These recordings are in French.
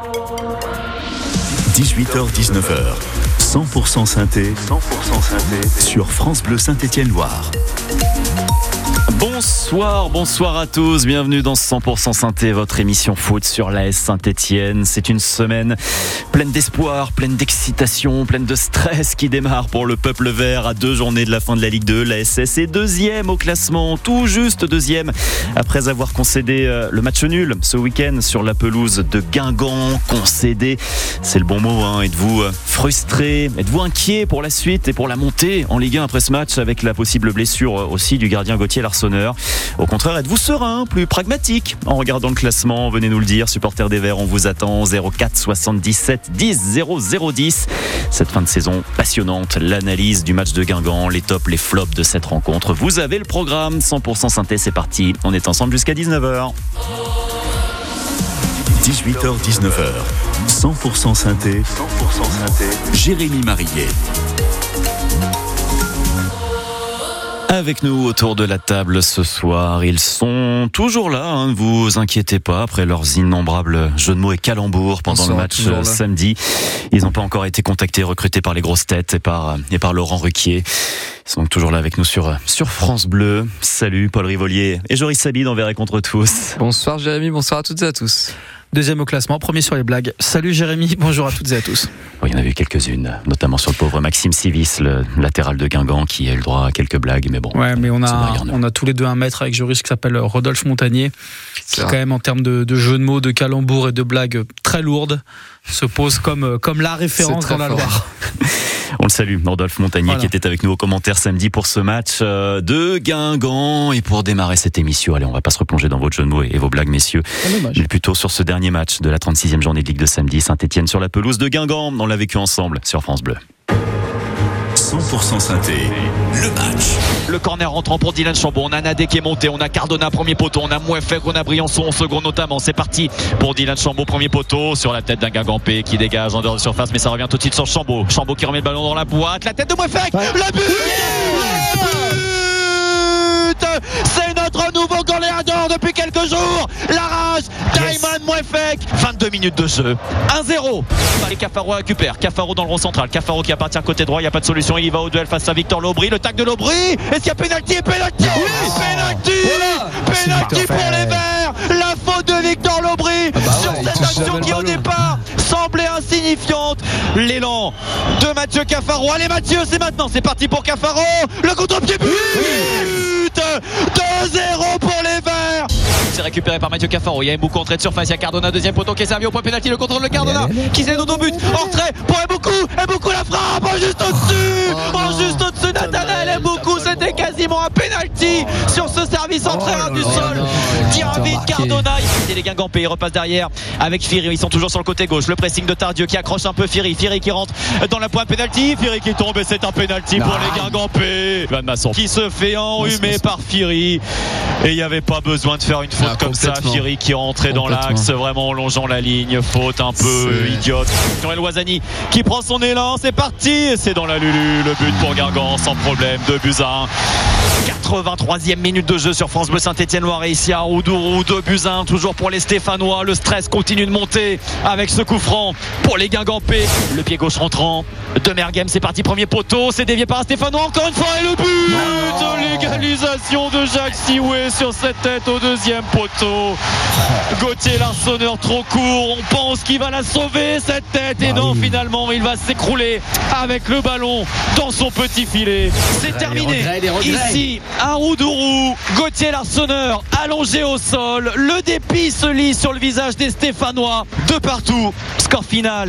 18h-19h, 100% synthé, sur France Bleu Saint-Étienne-Loire. Bonsoir à tous, bienvenue dans 100% Synthé, votre émission foot sur l'AS Saint-Étienne. C'est une semaine pleine d'espoir, pleine d'excitation, pleine de stress qui démarre pour le peuple vert à 2 journées de la fin de la Ligue 2. L'ASS est deuxième au classement, tout juste deuxième, après avoir concédé le match nul ce week-end sur la pelouse de Guingamp. Concédé, c'est le bon mot, hein. Êtes-vous frustré, êtes-vous inquiet pour la suite et pour la montée en Ligue 1 après ce match avec la possible blessure aussi du gardien Gauthier Larsonneur? Au contraire, êtes-vous serein, plus pragmatique en regardant le classement? Venez nous le dire, supporters des Verts, on vous attend. 04 77 10 00 10. Cette fin de saison passionnante, l'analyse du match de Guingamp, les tops, les flops de cette rencontre. Vous avez le programme 100% Synthé, c'est parti. On est ensemble jusqu'à 19h. 18h-19h, 100% synthé, Jérémy Marillet. Avec nous autour de la table ce soir, ils sont toujours là, hein, ne vous inquiétez pas, après leurs innombrables jeux de mots et calembours pendant le match samedi. Ils n'ont pas encore été contactés, recrutés par les grosses têtes et par Laurent Ruquier. Ils sont donc toujours là avec nous sur France Bleu. Salut Paul Rivolier et Joris Sabine envers et contre tous. Bonsoir Jérémy, bonsoir à toutes et à tous. Deuxième au classement, premier sur les blagues. Salut Jérémy, bonjour à toutes et à tous. Il y en a eu quelques-unes, notamment sur le pauvre Maxime Civis, le latéral de Guingamp, qui a eu le droit à quelques blagues, mais bon. Ouais, mais on a tous les deux un maître avec Joris qui s'appelle Rodolphe Montagnier, qui quand même en termes de jeux de mots, de calembours et de blagues très lourdes, se pose comme la référence dans la Loire. On le salue, Rodolphe Montagnier, qui était avec nous aux commentaires samedi pour ce match de Guingamp. Et pour démarrer cette émission, allez, on va pas se replonger dans votre jeu de mots et vos blagues, messieurs, mais plutôt sur ce dernier match de la 36e journée de Ligue de samedi. Saint-Étienne sur la pelouse de Guingamp. On l'a vécu ensemble sur France Bleu. 100% synthé, le match. Le corner rentrant pour Dylan Chambaud. On a Nadé qui est monté, on a Cardona premier poteau, on a Mouefek, on a Briançon en second notamment. C'est parti pour Dylan Chambaud premier poteau sur la tête d'un Guingampais qui dégage en dehors de surface, mais ça revient tout de suite sur Chambaud. Chambaud qui remet le ballon dans la boîte, la tête de Mouefek, le but. C'est notre nouveau goléador depuis quelques jours. La rage, Diamond Mouefek. 22 minutes de jeu, 1-0. Allez, Cafaro récupère, Cafaro dans le rond central, Cafaro qui appartient côté droit, il n'y a pas de solution, il y va au duel face à Victor Lobry, le tac de Lobry. Est-ce qu'il y a pénalty? Pénalty pour les Verts. La faute de Victor Lobry sur cette action qui au départ semblait insignifiante. L'élan de Mathieu Cafaro. Allez Mathieu, c'est maintenant, c'est parti pour Cafaro. Le contre-pied, but 2-0 pour les Verts. C'est récupéré par Mathieu Cafaro. Il y a Mboukou entrée de surface. Il y a Cardona, deuxième poteau qui est servi au point pénalty. Le contrôle de Cardona qui s'est donné au but. Entrée pour Mboukou la frappe juste au-dessus. Nathanaël Mboukou, c'était quasiment un pénalty sur ce service entrée du sol. Tire vite Cardona. Et les Guingampais, ils repassent derrière avec Firi. Ils sont toujours sur le côté gauche. Le pressing de Tardieu qui accroche un peu Firi. Firi qui rentre dans la pointe pénalty. Firi qui tombe et c'est un pénalty pour les Guingampais. Van Masson qui se fait enrhumer par Firi. Et il n'y avait pas besoin de faire une faute comme ça. Firi qui est rentré dans l'axe, vraiment en longeant la ligne. Faute un peu idiote. El Ouazani qui prend son élan. C'est parti. Et c'est dans la Lulu. Le but pour Guingamp sans problème. 2-1. 83e minute de jeu sur France Bleu Saint-Étienne-Loire. Et ici à Roudourou, 2-1. Toujours pour les Stéphanois. Le stress continue de monter avec ce coup franc pour les Guingampais. Le pied gauche rentrant de Mergem. C'est parti. Premier poteau. C'est dévié par un Stéphanois. Encore une fois. Et le but de l'égalisation de Jacques Sioué sur cette tête au deuxième poteau. Gauthier Larsonneur trop court. On pense qu'il va la sauver cette tête. Et non, finalement, il va s'écrouler avec le ballon dans son petit filet. C'est terminé. Ici, à Roudourou, Gauthier Larsonneur allongé au sol. Le dépit se lit sur le visage des Stéphanois. De partout. Score final.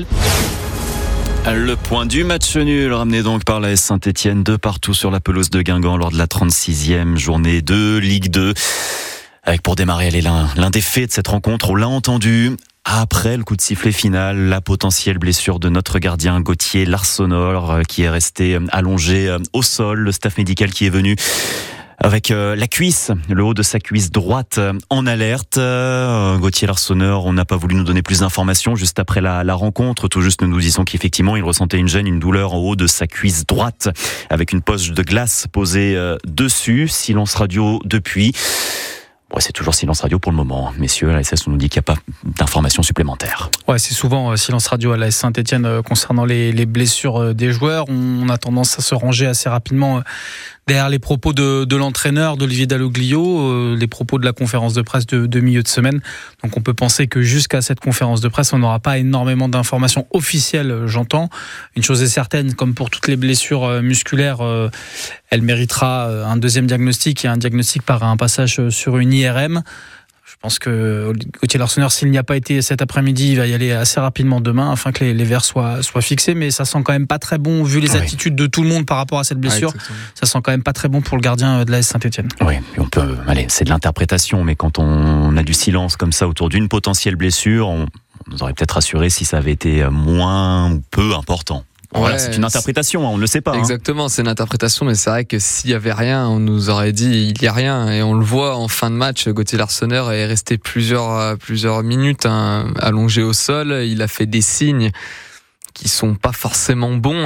Le point du match nul ramené donc par l'AS Saint-Étienne de partout sur la pelouse de Guingamp lors de la 36e journée de Ligue 2. Avec pour démarrer l'un des faits de cette rencontre, on l'a entendu. Après le coup de sifflet final, la potentielle blessure de notre gardien Gauthier Larsonneur qui est resté allongé au sol. Le staff médical qui est venu avec la cuisse, le haut de sa cuisse droite en alerte. Gauthier Larsonneur, on n'a pas voulu nous donner plus d'informations juste après la rencontre. Tout juste, nous nous disons qu'effectivement, il ressentait une gêne, une douleur en haut de sa cuisse droite avec une poche de glace posée dessus. Silence radio depuis. Ouais, c'est toujours silence radio pour le moment. Messieurs, à la SS, on nous dit qu'il n'y a pas d'informations supplémentaires. Ouais, c'est souvent silence radio à la Saint-Etienne concernant les blessures des joueurs. On a tendance à se ranger assez rapidement derrière les propos de l'entraîneur, d'Olivier Dalloglio, les propos de la conférence de presse de milieu de semaine. Donc on peut penser que jusqu'à cette conférence de presse, on n'aura pas énormément d'informations officielles, j'entends. Une chose est certaine, comme pour toutes les blessures musculaires, elle méritera un deuxième diagnostic et un diagnostic par un passage sur une IRM. Je pense que Gauthier Larsonneur, s'il n'y a pas été cet après-midi, il va y aller assez rapidement demain afin que les verres soient fixés. Mais ça sent quand même pas très bon, vu les attitudes de tout le monde par rapport à cette blessure. Ça sent quand même pas très bon pour le gardien de l'AS Saint-Etienne. Oui, c'est de l'interprétation, mais quand on a du silence comme ça autour d'une potentielle blessure, on nous aurait peut-être rassuré si ça avait été moins ou peu important. Voilà, c'est une interprétation, on ne le sait pas. Exactement, c'est une interprétation, mais c'est vrai que s'il y avait rien, on nous aurait dit il y a rien, et on le voit en fin de match. Gauthier Larsonneur est resté plusieurs minutes allongé au sol. Il a fait des signes qui sont pas forcément bons.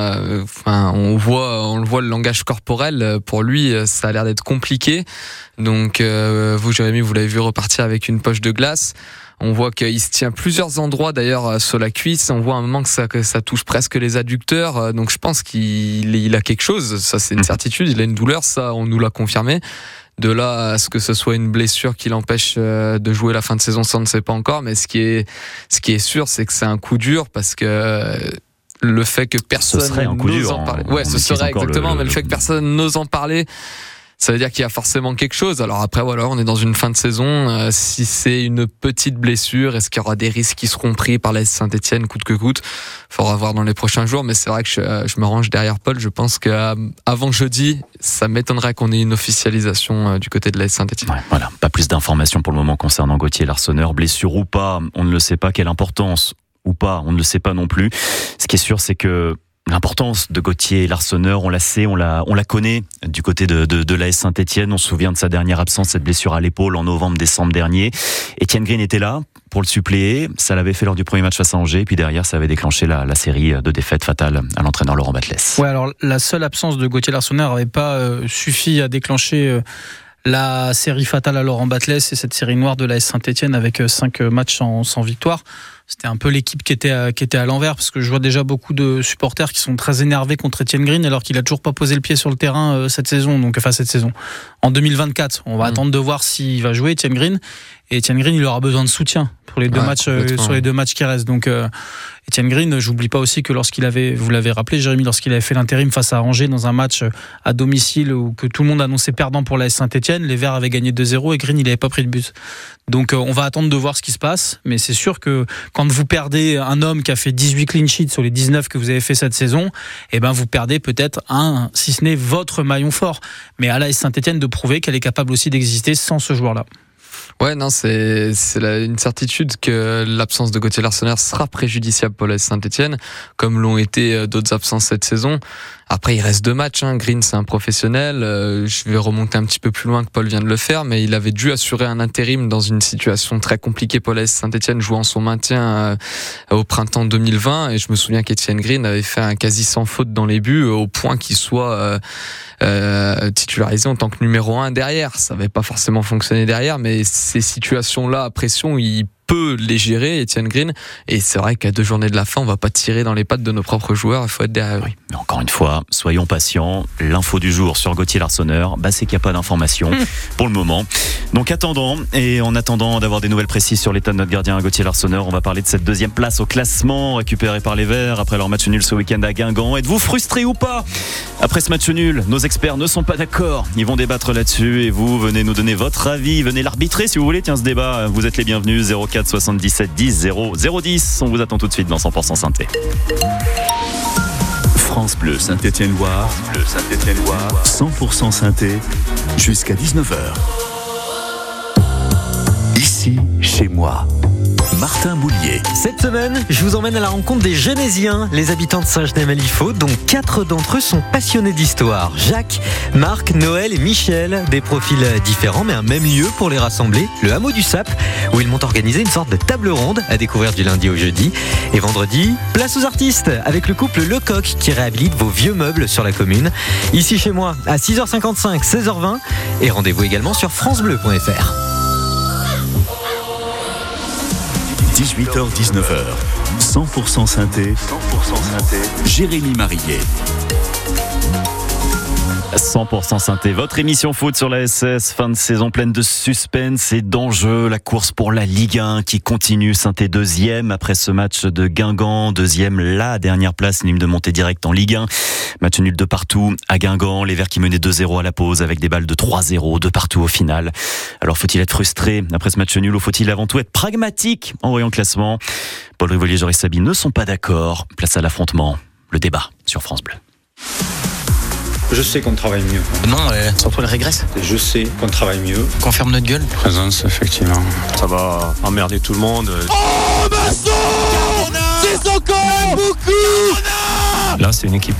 Enfin, on le voit le langage corporel. Pour lui, ça a l'air d'être compliqué. Donc, vous, Jérémy, vous l'avez vu repartir avec une poche de glace. On voit qu'il se tient plusieurs endroits d'ailleurs sur la cuisse. On voit à un moment que ça touche presque les adducteurs. Donc je pense qu'il a quelque chose. Ça, c'est une certitude. Il a une douleur. Ça, on nous l'a confirmé. De là à ce que ce soit une blessure qui l'empêche de jouer la fin de saison, ça on ne sait pas encore. Mais ce qui est sûr, c'est que c'est un coup dur parce que le fait que personne n'ose en parler. Ouais, ce serait exactement. Mais le fait que personne n'ose en parler, ça veut dire qu'il y a forcément quelque chose. Alors après, voilà, on est dans une fin de saison. Si c'est une petite blessure, est-ce qu'il y aura des risques qui seront pris par la Saint-Etienne coûte que coûte? Faudra voir dans les prochains jours. Mais c'est vrai que je me range derrière Paul. Je pense qu'avant jeudi, ça m'étonnerait qu'on ait une officialisation du côté de la Saint-Etienne. Ouais, voilà, pas plus d'informations pour le moment concernant Gauthier Larsonneur. Blessure ou pas, on ne le sait pas. Quelle importance ou pas, on ne le sait pas non plus. Ce qui est sûr, c'est que l'importance de Gauthier Larsonneur, on la sait, on la connaît du côté de l'AS Saint-Etienne. On se souvient de sa dernière absence, cette blessure à l'épaule en novembre-décembre dernier. Etienne Green était là pour le suppléer. Ça l'avait fait lors du premier match face à Angers. Puis derrière, ça avait déclenché la série de défaites fatales à l'entraîneur Laurent Batles. Ouais, alors la seule absence de Gauthier Larsonneur n'avait pas suffi à déclencher la série fatale à Laurent Batles et cette série noire de l'AS Saint-Etienne avec 5 matchs sans victoire. C'était un peu l'équipe qui était à l'envers, parce que je vois déjà beaucoup de supporters qui sont très énervés contre Etienne Green alors qu'il a toujours pas posé le pied sur le terrain cette saison. En 2024, on va attendre de voir s'il va jouer Etienne Green. Et Etienne Green, il aura besoin de soutien pour les deux matchs sur les 2 matchs qui restent. Donc Etienne Green, j'oublie pas aussi que vous l'avez rappelé, Jérémy, lorsqu'il avait fait l'intérim face à Angers dans un match à domicile où que tout le monde annonçait perdant pour la Saint-Etienne, les Verts avaient gagné 2-0 et Green, il avait pas pris de but. Donc on va attendre de voir ce qui se passe, mais c'est sûr que quand vous perdez un homme qui a fait 18 clean sheets sur les 19 que vous avez fait cette saison, vous perdez peut-être si ce n'est votre maillon fort. Mais à la Saint-Etienne de prouver qu'elle est capable aussi d'exister sans ce joueur-là. Ouais, non, c'est une certitude que l'absence de Gauthier Larsonneur sera préjudiciable pour la Saint-Etienne, comme l'ont été d'autres absences cette saison. Après, il reste 2 matchs. Green, c'est un professionnel. Je vais remonter un petit peu plus loin que Paul vient de le faire, mais il avait dû assurer un intérim dans une situation très compliquée pour la Saint-Etienne, jouant son maintien au printemps 2020. Et je me souviens qu'Etienne Green avait fait un quasi sans faute dans les buts, au point qu'il soit titularisé en tant que numéro 1 derrière. Ça n'avait pas forcément fonctionné derrière, mais ces situations-là à pression, il peut les gérer, Etienne Green. Et c'est vrai qu'à 2 journées de la fin, on va pas tirer dans les pattes de nos propres joueurs. Il faut être derrière. Oui, mais encore une fois, soyons patients. L'info du jour sur Gauthier Larsonneur, c'est qu'il n'y a pas d'information pour le moment. Donc en attendant d'avoir des nouvelles précises sur l'état de notre gardien Gauthier Larsonneur, on va parler de cette 2e place au classement récupérée par les Verts après leur match nul ce week-end à Guingamp. Êtes-vous frustré ou pas après ce match nul? Nos experts ne sont pas d'accord. Ils vont débattre là-dessus et vous venez nous donner votre avis. Venez l'arbitrer si vous voulez. Tiens, ce débat, vous êtes les bienvenus. 04 77 10 0 010. On vous attend tout de suite dans 100% Synthé. France Bleu Saint-Etienne-Loire, 100% Synthé, jusqu'à 19h. Ici, chez moi. Martin Boulier. Cette semaine, je vous emmène à la rencontre des Genésiens, les habitants de Saint-Genès-Malifaux, dont 4 d'entre eux sont passionnés d'histoire. Jacques, Marc, Noël et Michel, des profils différents mais un même lieu pour les rassembler, le hameau du Sap, où ils m'ont organisé une sorte de table ronde à découvrir du lundi au jeudi. Et vendredi, place aux artistes, avec le couple Lecoq qui réhabilite vos vieux meubles sur la commune. Ici chez moi, à 6h55, 16h20, et rendez-vous également sur francebleu.fr. 18h-19h, 100% synthé, Jérémy Marillet. 100% synthé, votre émission foot sur la SS, fin de saison pleine de suspense et d'enjeux. La course pour la Ligue 1 qui continue. Synthé deuxième après ce match de Guingamp. Deuxième, la dernière place, ligne de montée directe en Ligue 1. Match nul de partout à Guingamp. Les Verts qui menaient 2-0 à la pause avec des balles de 3-0 de partout au final. Alors faut-il être frustré après ce match nul ou faut-il avant tout être pragmatique en voyant le classement? Paul Rivolier et Joris Sabi ne sont pas d'accord. Place à l'affrontement. Le débat sur France Bleu. Je sais qu'on travaille mieux. Non, surtout elle régresse. Je sais qu'on travaille mieux. Qu'on ferme notre gueule. Présence, effectivement. Ça va emmerder tout le monde. Oh, Masson! C'est encore beaucoup! Là, c'est une équipe.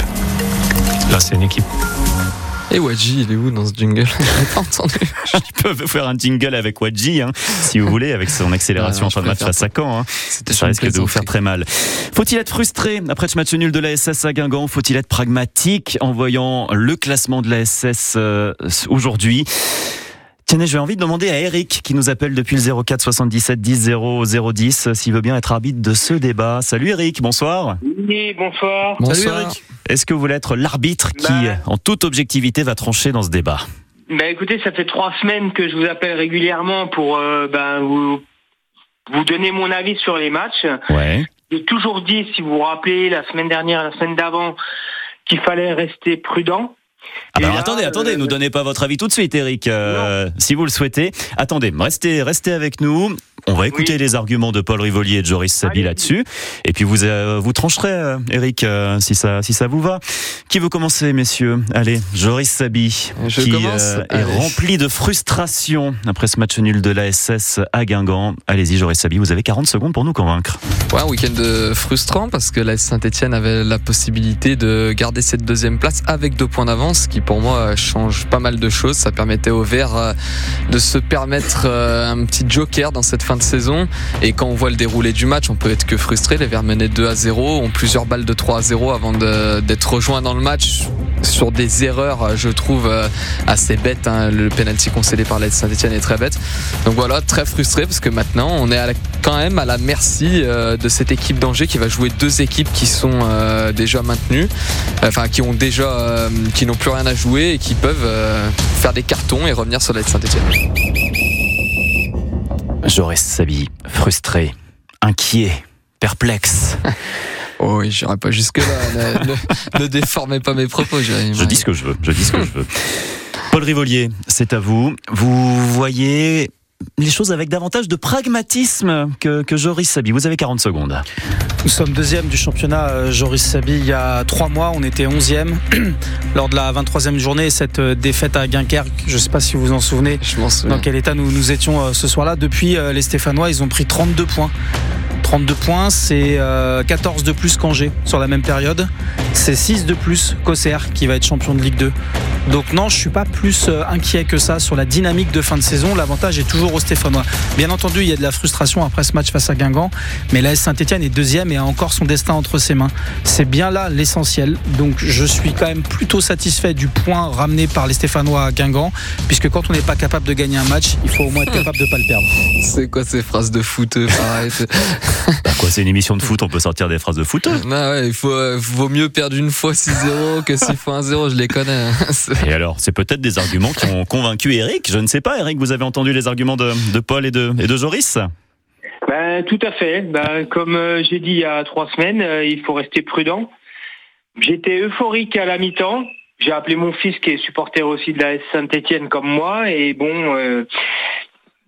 Et Wadji, il est où dans ce jingle? Je l'ai pas entendu. Ils peuvent faire un jingle avec Wadji, si vous voulez, avec son accélération en fin de match face à Caen. Ça risque de vous faire très mal. Faut-il être frustré après ce match nul de la SS à Guingamp? Faut-il être pragmatique en voyant le classement de la SS aujourd'hui? Tiens, j'ai envie de demander à Eric, qui nous appelle depuis le 04 77 10 0 010, s'il veut bien être arbitre de ce débat. Salut Eric, bonsoir. Oui, bonsoir. Salut Eric. Est-ce que vous voulez être l'arbitre qui, en toute objectivité, va trancher dans ce débat? Écoutez, ça fait 3 semaines que je vous appelle régulièrement pour vous donner mon avis sur les matchs. Ouais. J'ai toujours dit, si vous vous rappelez, la semaine dernière, la semaine d'avant, qu'il fallait rester prudent. Alors attendez, ne donnez pas votre avis tout de suite, Eric, si vous le souhaitez. Attendez, restez avec nous. On va écouter les arguments de Paul Rivolier et de Joris Sabi là-dessus. Et puis vous trancherez, Eric, si ça vous va. Qui veut commencer, messieurs? Allez, Joris Sabi, qui est rempli de frustration après ce match nul de la SS à Guingamp. Allez-y, Joris Sabi, vous avez 40 secondes pour nous convaincre. Ouais, un week-end frustrant parce que la Saint-Etienne avait la possibilité de garder cette deuxième place avec 2 points d'avance, qui pour moi change pas mal de choses. Ça permettait aux Verts de se permettre un petit joker dans cette fin de saison. Et quand on voit le déroulé du match, on peut être que frustré. Les Verts menaient 2-0, ont plusieurs balles de 3-0 avant d'être rejoints dans le match sur des erreurs, je trouve, assez bêtes. Le penalty concédé par la Saint-Etienne est très bête. Donc voilà, très frustré parce que maintenant on est quand même à la merci de cette équipe d'Angers qui va jouer 2 équipes qui sont déjà maintenues, qui n'ont plus rien à jouer et qui peuvent faire des cartons et revenir sur la Saint-Etienne. Joris Sabi, frustré, inquiet, perplexe. Oh oui, j'irai pas jusque-là. Ne déformez pas mes propos, Jérémy. Je dis ce que je veux. Paul Rivolier, c'est à vous. Vous voyez les choses avec davantage de pragmatisme que Joris Sabi. Vous avez 40 secondes. Nous sommes 2e du championnat, Joris Sabi. Il y a 3 mois, on était 11e lors de la 23e journée. Cette défaite à Dunkerque, je ne sais pas si vous vous en souvenez. Je m'en souviens. Dans quel état nous étions ce soir-là. Depuis, les Stéphanois, ils ont pris 32 points. 32 points, c'est 14 de plus qu'Angers sur la même période. C'est 6 de plus qu'Auxerre qui va être champion de Ligue 2. Donc non, je ne suis pas plus inquiet que ça sur la dynamique de fin de saison. L'avantage est toujours aux Stéphanois. Bien entendu, il y a de la frustration après ce match face à Guingamp, mais l'AS Saint-Etienne est 2e et a encore son destin entre ses mains. C'est bien là l'essentiel. Donc je suis quand même plutôt satisfait du point ramené par les Stéphanois à Guingamp, puisque quand on n'est pas capable de gagner un match, il faut au moins être capable de ne pas le perdre. C'est quoi ces phrases de footeux, pareil? C'est une émission de foot, on peut sortir des phrases de foot. Il vaut mieux perdre une fois 6-0 que 6 fois 1-0, je les connais. Et alors, c'est peut-être des arguments qui ont convaincu Eric. Je ne sais pas, Eric, vous avez entendu les arguments de Paul et de Joris? Tout à fait. Comme j'ai dit il y a 3 semaines, il faut rester prudent. J'étais euphorique à la mi-temps. J'ai appelé mon fils qui est supporter aussi de la Saint-Etienne comme moi. Et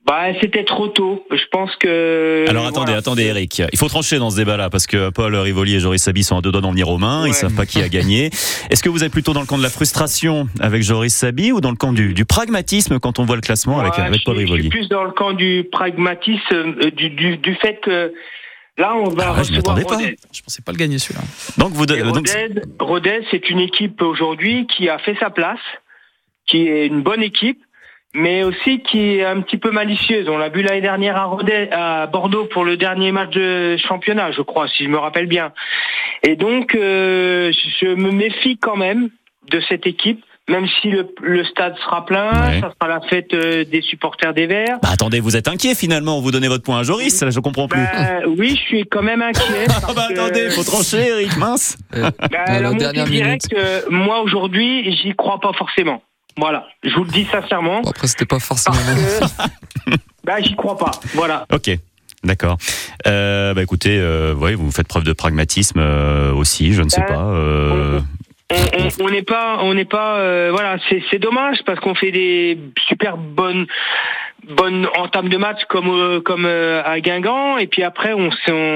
C'était trop tôt. Je pense que... Alors attendez Eric, il faut trancher dans ce débat-là parce que Paul Rivoli et Joris Sabi sont à deux doigts d'en venir aux mains, Ils savent pas qui a gagné. Est-ce que vous êtes plutôt dans le camp de la frustration avec Joris Sabi ou dans le camp du pragmatisme quand on voit le classement avec Paul Rivoli? Je suis plus dans le camp du pragmatisme, du fait que là on va recevoir Rodez. Je pensais pas le gagner celui-là. Donc Rodez, c'est une équipe aujourd'hui qui a fait sa place, qui est une bonne équipe, mais aussi qui est un petit peu malicieuse. On l'a vu l'année dernière à Bordeaux pour le dernier match de championnat, je crois, si je me rappelle bien. Et donc, je me méfie quand même de cette équipe, même si le stade sera plein, ça sera la fête des supporters des Verts. Attendez, vous êtes inquiet finalement, vous donnez votre point à Joris, là je comprends plus. Oui, je suis quand même inquiet. Attendez, faut trancher Eric, mince. La dernière minute. Moi aujourd'hui, j'y crois pas forcément. Voilà, je vous le dis sincèrement. Après, c'était pas forcément. J'y crois pas. Voilà. Ok. D'accord. Écoutez, vous faites preuve de pragmatisme aussi, je ne sais pas. On n'est pas. Voilà, c'est dommage parce qu'on fait des super bonnes entames de match comme à Guingamp, et puis après on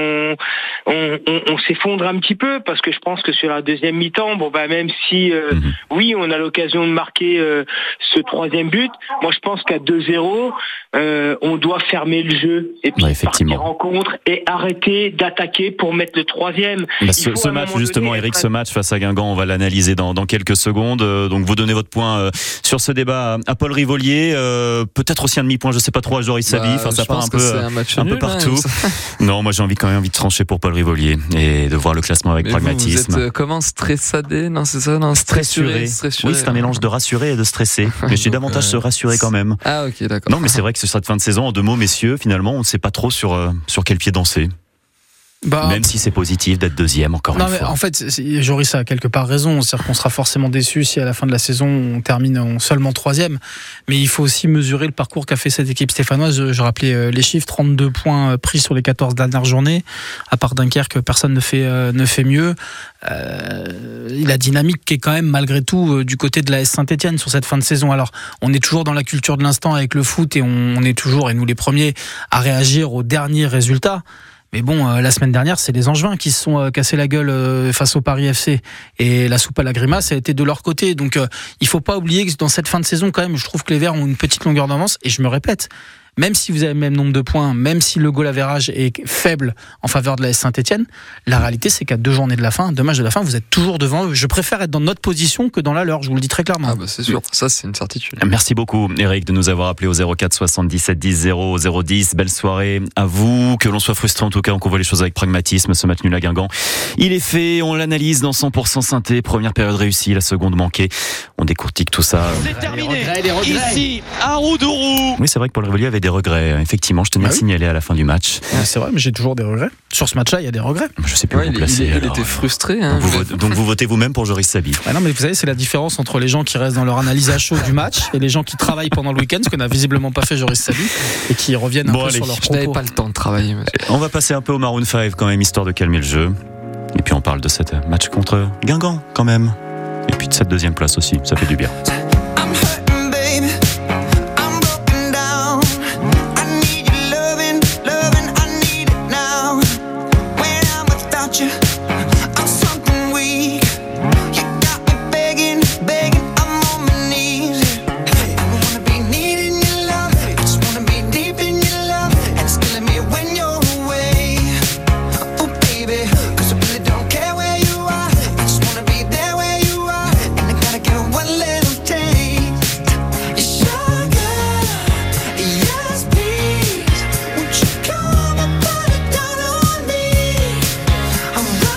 s'effondre un petit peu parce que je pense que sur la deuxième mi-temps, même si oui on a l'occasion de marquer ce troisième but, moi je pense qu'à 2-0 on doit fermer le jeu et puis partir en contre et arrêter d'attaquer pour mettre le troisième. Ce match justement, Eric, ce match face à Guingamp, on va l'analyser dans quelques secondes. Donc vous donnez votre point sur ce débat à Paul Rivolier, peut-être aussi un demi-point, je sais pas trop, à Joris Sabi. Ça part un peu partout. Non, moi j'ai quand même envie de trancher pour Paul Rivolier et de voir le classement avec pragmatisme. Vous êtes comment, stressadé? Non, c'est ça, non, stressuré. Oui, c'est un mélange de rassuré et de stressé. Mais je suis davantage rassuré quand même. Ah ok, d'accord. Non, mais c'est vrai que sur cette fin de saison, en deux mots, messieurs, finalement, on ne sait pas trop sur quel pied danser. Même si c'est positif d'être deuxième encore une fois. En fait, Joris a quelque part raison. C'est-à-dire qu'on sera forcément déçu si à la fin de la saison on termine en seulement troisième. Mais il faut aussi mesurer le parcours qu'a fait cette équipe stéphanoise. Je rappelais les chiffres, 32 points pris sur les 14 dernières journées. À part Dunkerque, personne ne fait mieux. La dynamique qui est quand même malgré tout du côté de la S Saint-Etienne sur cette fin de saison. Alors, on est toujours dans la culture de l'instant avec le foot et on est toujours, et nous les premiers, à réagir aux derniers résultats. Mais bon, la semaine dernière, c'est les Angevins qui se sont cassés la gueule face au Paris FC. Et la soupe à la grimace a été de leur côté. Donc, il faut pas oublier que dans cette fin de saison, quand même, je trouve que les Verts ont une petite longueur d'avance. Et je me répète, même si vous avez le même nombre de points, même si le goal average est faible en faveur de la S Saint-Etienne, la réalité, c'est qu'à 2 journées de la fin, 2 matchs de la fin, vous êtes toujours devant eux. Je préfère être dans notre position que dans la leur, je vous le dis très clairement. Ah c'est sûr, ça c'est une certitude. Merci beaucoup Eric de nous avoir appelé au 04 77 10 0 010. Belle soirée à vous, que l'on soit frustré en tout cas, qu'on voit les choses avec pragmatisme. Ce match nul à Guingamp, il est fait, on l'analyse dans 100% synthé. Première période réussie, la seconde manquée. On décortique tout ça. C'est terminé, les regrets. Ici, à Roudourou. Oui, c'est vrai que Paul Rivolier avait des regrets. Effectivement, je tenais à signaler à la fin du match. C'est vrai, mais j'ai toujours des regrets. Sur ce match-là, il y a des regrets. Je sais plus où vous placer. Il était frustré. Donc vous votez vous-même pour Joris Sabi. Non, mais vous savez, c'est la différence entre les gens qui restent dans leur analyse à chaud du match et les gens qui travaillent pendant le week-end, ce que n'a visiblement pas fait Joris Sabi, et qui reviennent un peu sur leur propos. Je n'avais pas le temps de travailler. On va passer un peu au Maroon 5 quand même, histoire de calmer le jeu. Et puis on parle de cette match contre Guingamp quand même. Et puis de cette deuxième place aussi, ça fait du bien. I'm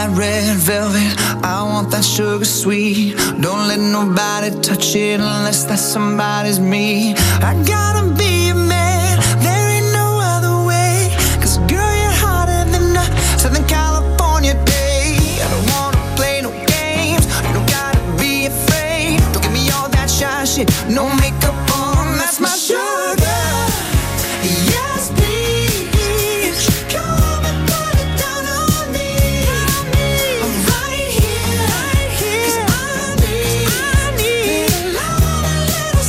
that red velvet, I want that sugar sweet. Don't let nobody touch it unless that somebody's me. I gotta be a man, there ain't no other way. Cause girl, you're hotter than a Southern California day. I don't wanna play no games, you don't gotta be afraid. Don't give me all that shy shit, no makeup on, that's my sugar. Yes, please, come and put it down on me. I'm right here, 'cause I need a little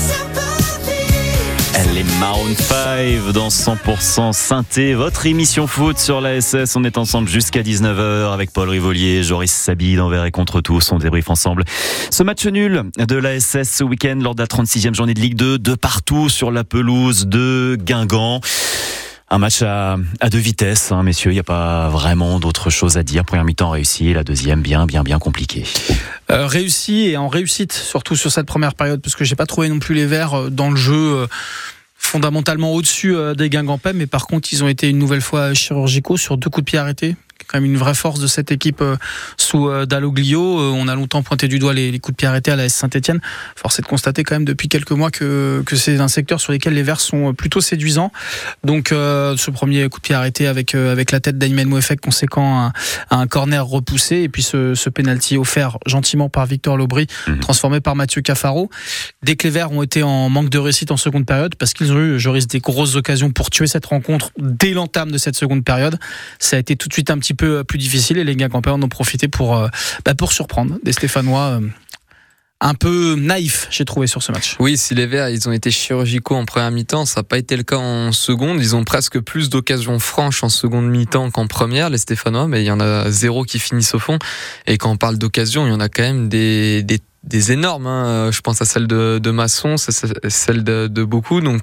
sympathy. Les Maroon 5 dans 100% synthé, votre émission foot sur la SS. On est ensemble jusqu'à 19h avec Paul Rivolier, Joris Sabi d'Envers et contre tous. On débriefe ensemble ce match nul de la SS ce week-end lors de la 36e journée de Ligue 2, de partout sur la pelouse de Guingamp. Un match à deux vitesses, hein, messieurs, il n'y a pas vraiment d'autre chose à dire. Première mi-temps réussie, la deuxième bien compliquée. Réussi et en réussite, surtout sur cette première période, parce que j'ai pas trouvé non plus les Verts dans le jeu fondamentalement au-dessus des Guingampais, mais par contre ils ont été une nouvelle fois chirurgicaux sur 2 coups de pied arrêtés. Quand même une vraie force de cette équipe sous Dalloglio. On a longtemps pointé du doigt les coups de pied arrêtés à la Saint-Etienne. Force est de constater quand même depuis quelques mois que c'est un secteur sur lequel les Verts sont plutôt séduisants. Donc ce premier coup de pied arrêté avec la tête d'Aymen Mouefek conséquent à un corner repoussé, et puis ce penalty offert gentiment par Victor Lobry, transformé par Mathieu Cafaro. Dès que les Verts ont été en manque de réussite en seconde période, parce qu'ils ont eu, Joris, des grosses occasions pour tuer cette rencontre dès l'entame de cette seconde période, ça a été tout de suite un petit peu plus difficile, et les Guingampais en ont profité pour surprendre des Stéphanois un peu naïfs, j'ai trouvé, sur ce match. Oui, si les Verts ils ont été chirurgicaux en première mi-temps, ça n'a pas été le cas en seconde. Ils ont presque plus d'occasions franches en seconde mi-temps qu'en première, les Stéphanois, mais il y en a 0 qui finissent au fond. Et quand on parle d'occasions, il y en a quand même des énormes, hein. Je pense à celle de Masson, celle de beaucoup, donc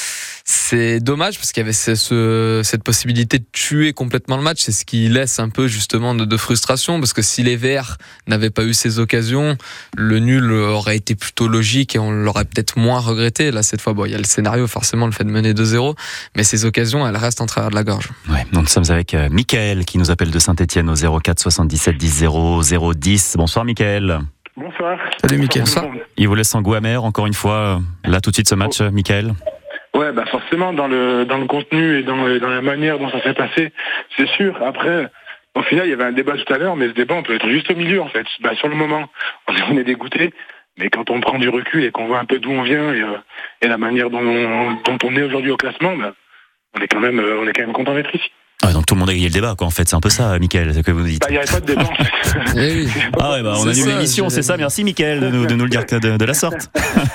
c'est dommage parce qu'il y avait cette possibilité de tuer complètement le match. C'est ce qui laisse un peu justement de frustration, parce que si les Verts n'avaient pas eu ces occasions, le nul aurait été plutôt logique et on l'aurait peut-être moins regretté. Là, cette fois, il y a le scénario, forcément, le fait de mener 2-0, mais ces occasions, elles restent en travers de la gorge. Ouais, donc nous sommes avec Mickaël qui nous appelle de Saint-Etienne au 04 77 10 0 010. Bonsoir Mickaël. Bonsoir. Salut Mickaël. Bonsoir. Il vous laisse en goût amer, encore une fois, là tout de suite ce match, Mickaël. Ouais, forcément dans le contenu et dans la manière dont ça s'est passé, c'est sûr. Après, au final, il y avait un débat tout à l'heure, mais ce débat, on peut être juste au milieu, en fait. Sur le moment, on est dégoûté, mais quand on prend du recul et qu'on voit un peu d'où on vient et la manière dont on est aujourd'hui au classement, on est quand même content d'être ici. Ah, donc tout le monde a gagné le débat, quoi, en fait. C'est un peu ça, Mickaël, ce que vous dites. Il n'y avait pas de débat, en fait. Ah ouais, on annule l'émission, c'est ça. Merci, Mickaël, de nous le dire de la sorte.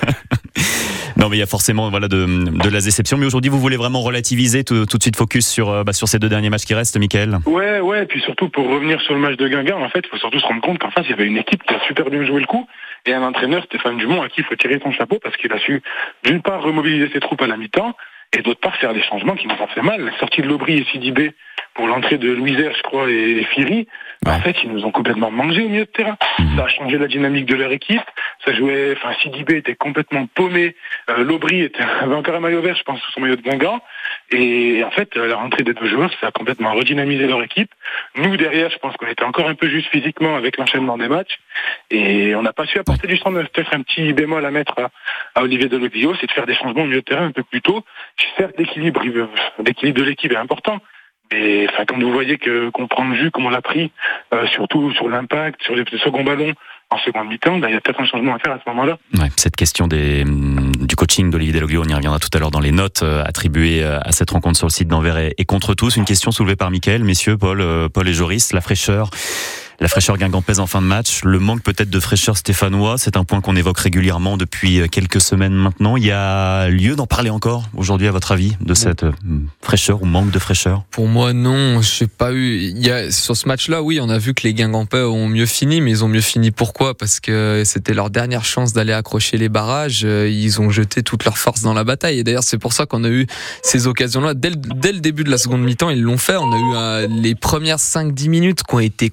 Non, mais il y a forcément de la déception. Mais aujourd'hui, vous voulez vraiment relativiser, tout de suite focus sur ces 2 derniers matchs qui restent, Mickaël. Ouais, et puis surtout pour revenir sur le match de Guingamp, en fait, il faut surtout se rendre compte qu'en face, il y avait une équipe qui a super bien joué le coup, et un entraîneur, Stéphane Dumont, à qui il faut tirer son chapeau, parce qu'il a su, d'une part, remobiliser ses troupes à la mi-temps, et d'autre part, faire des changements qui nous ont fait mal. La sortie de Lobry et Sidibé pour l'entrée de Louisère, je crois, et Firi, en fait, ils nous ont complètement mangé au milieu de terrain. Ça a changé la dynamique de leur équipe. Sidibé était complètement paumé. Lobry avait encore un maillot vert, je pense, sous son maillot de Guingamp. Et en fait, la rentrée des 2 joueurs, ça a complètement redynamisé leur équipe. Nous, derrière, je pense qu'on était encore un peu juste physiquement avec l'enchaînement des matchs. Et on n'a pas su apporter du sang neuf. Peut-être un petit bémol à mettre à Olivier Dalloglio, c'est de faire des changements au milieu de terrain un peu plus tôt. Certes, l'équilibre de l'équipe est important. Et quand vous voyez qu'on prend le jus, comme on l'a pris, surtout sur l'impact, sur les seconds ballons en seconde mi-temps, il y a peut-être un changement à faire à ce moment-là. Ouais, cette question du coaching d'Olivier Dalloglio, on y reviendra tout à l'heure dans les notes attribuées à cette rencontre sur le site d'Envers et contre tous. Une question soulevée par Mickaël, messieurs, Paul et Joris, la fraîcheur guingampaise en fin de match, le manque peut-être de fraîcheur stéphanois, c'est un point qu'on évoque régulièrement depuis quelques semaines maintenant. Il y a lieu d'en parler encore aujourd'hui, à votre avis, de cette fraîcheur ou manque de fraîcheur? Pour moi, non. Je n'ai pas eu. Sur ce match-là, oui, on a vu que les Guingampais ont mieux fini, mais ils ont mieux fini pourquoi? Parce que c'était leur dernière chance d'aller accrocher les barrages. Ils ont jeté toute leur force dans la bataille. Et d'ailleurs, c'est pour ça qu'on a eu ces occasions-là. Dès le début de la seconde mi-temps, ils l'ont fait. On a eu les premières 5-10 minutes qui ont été complètement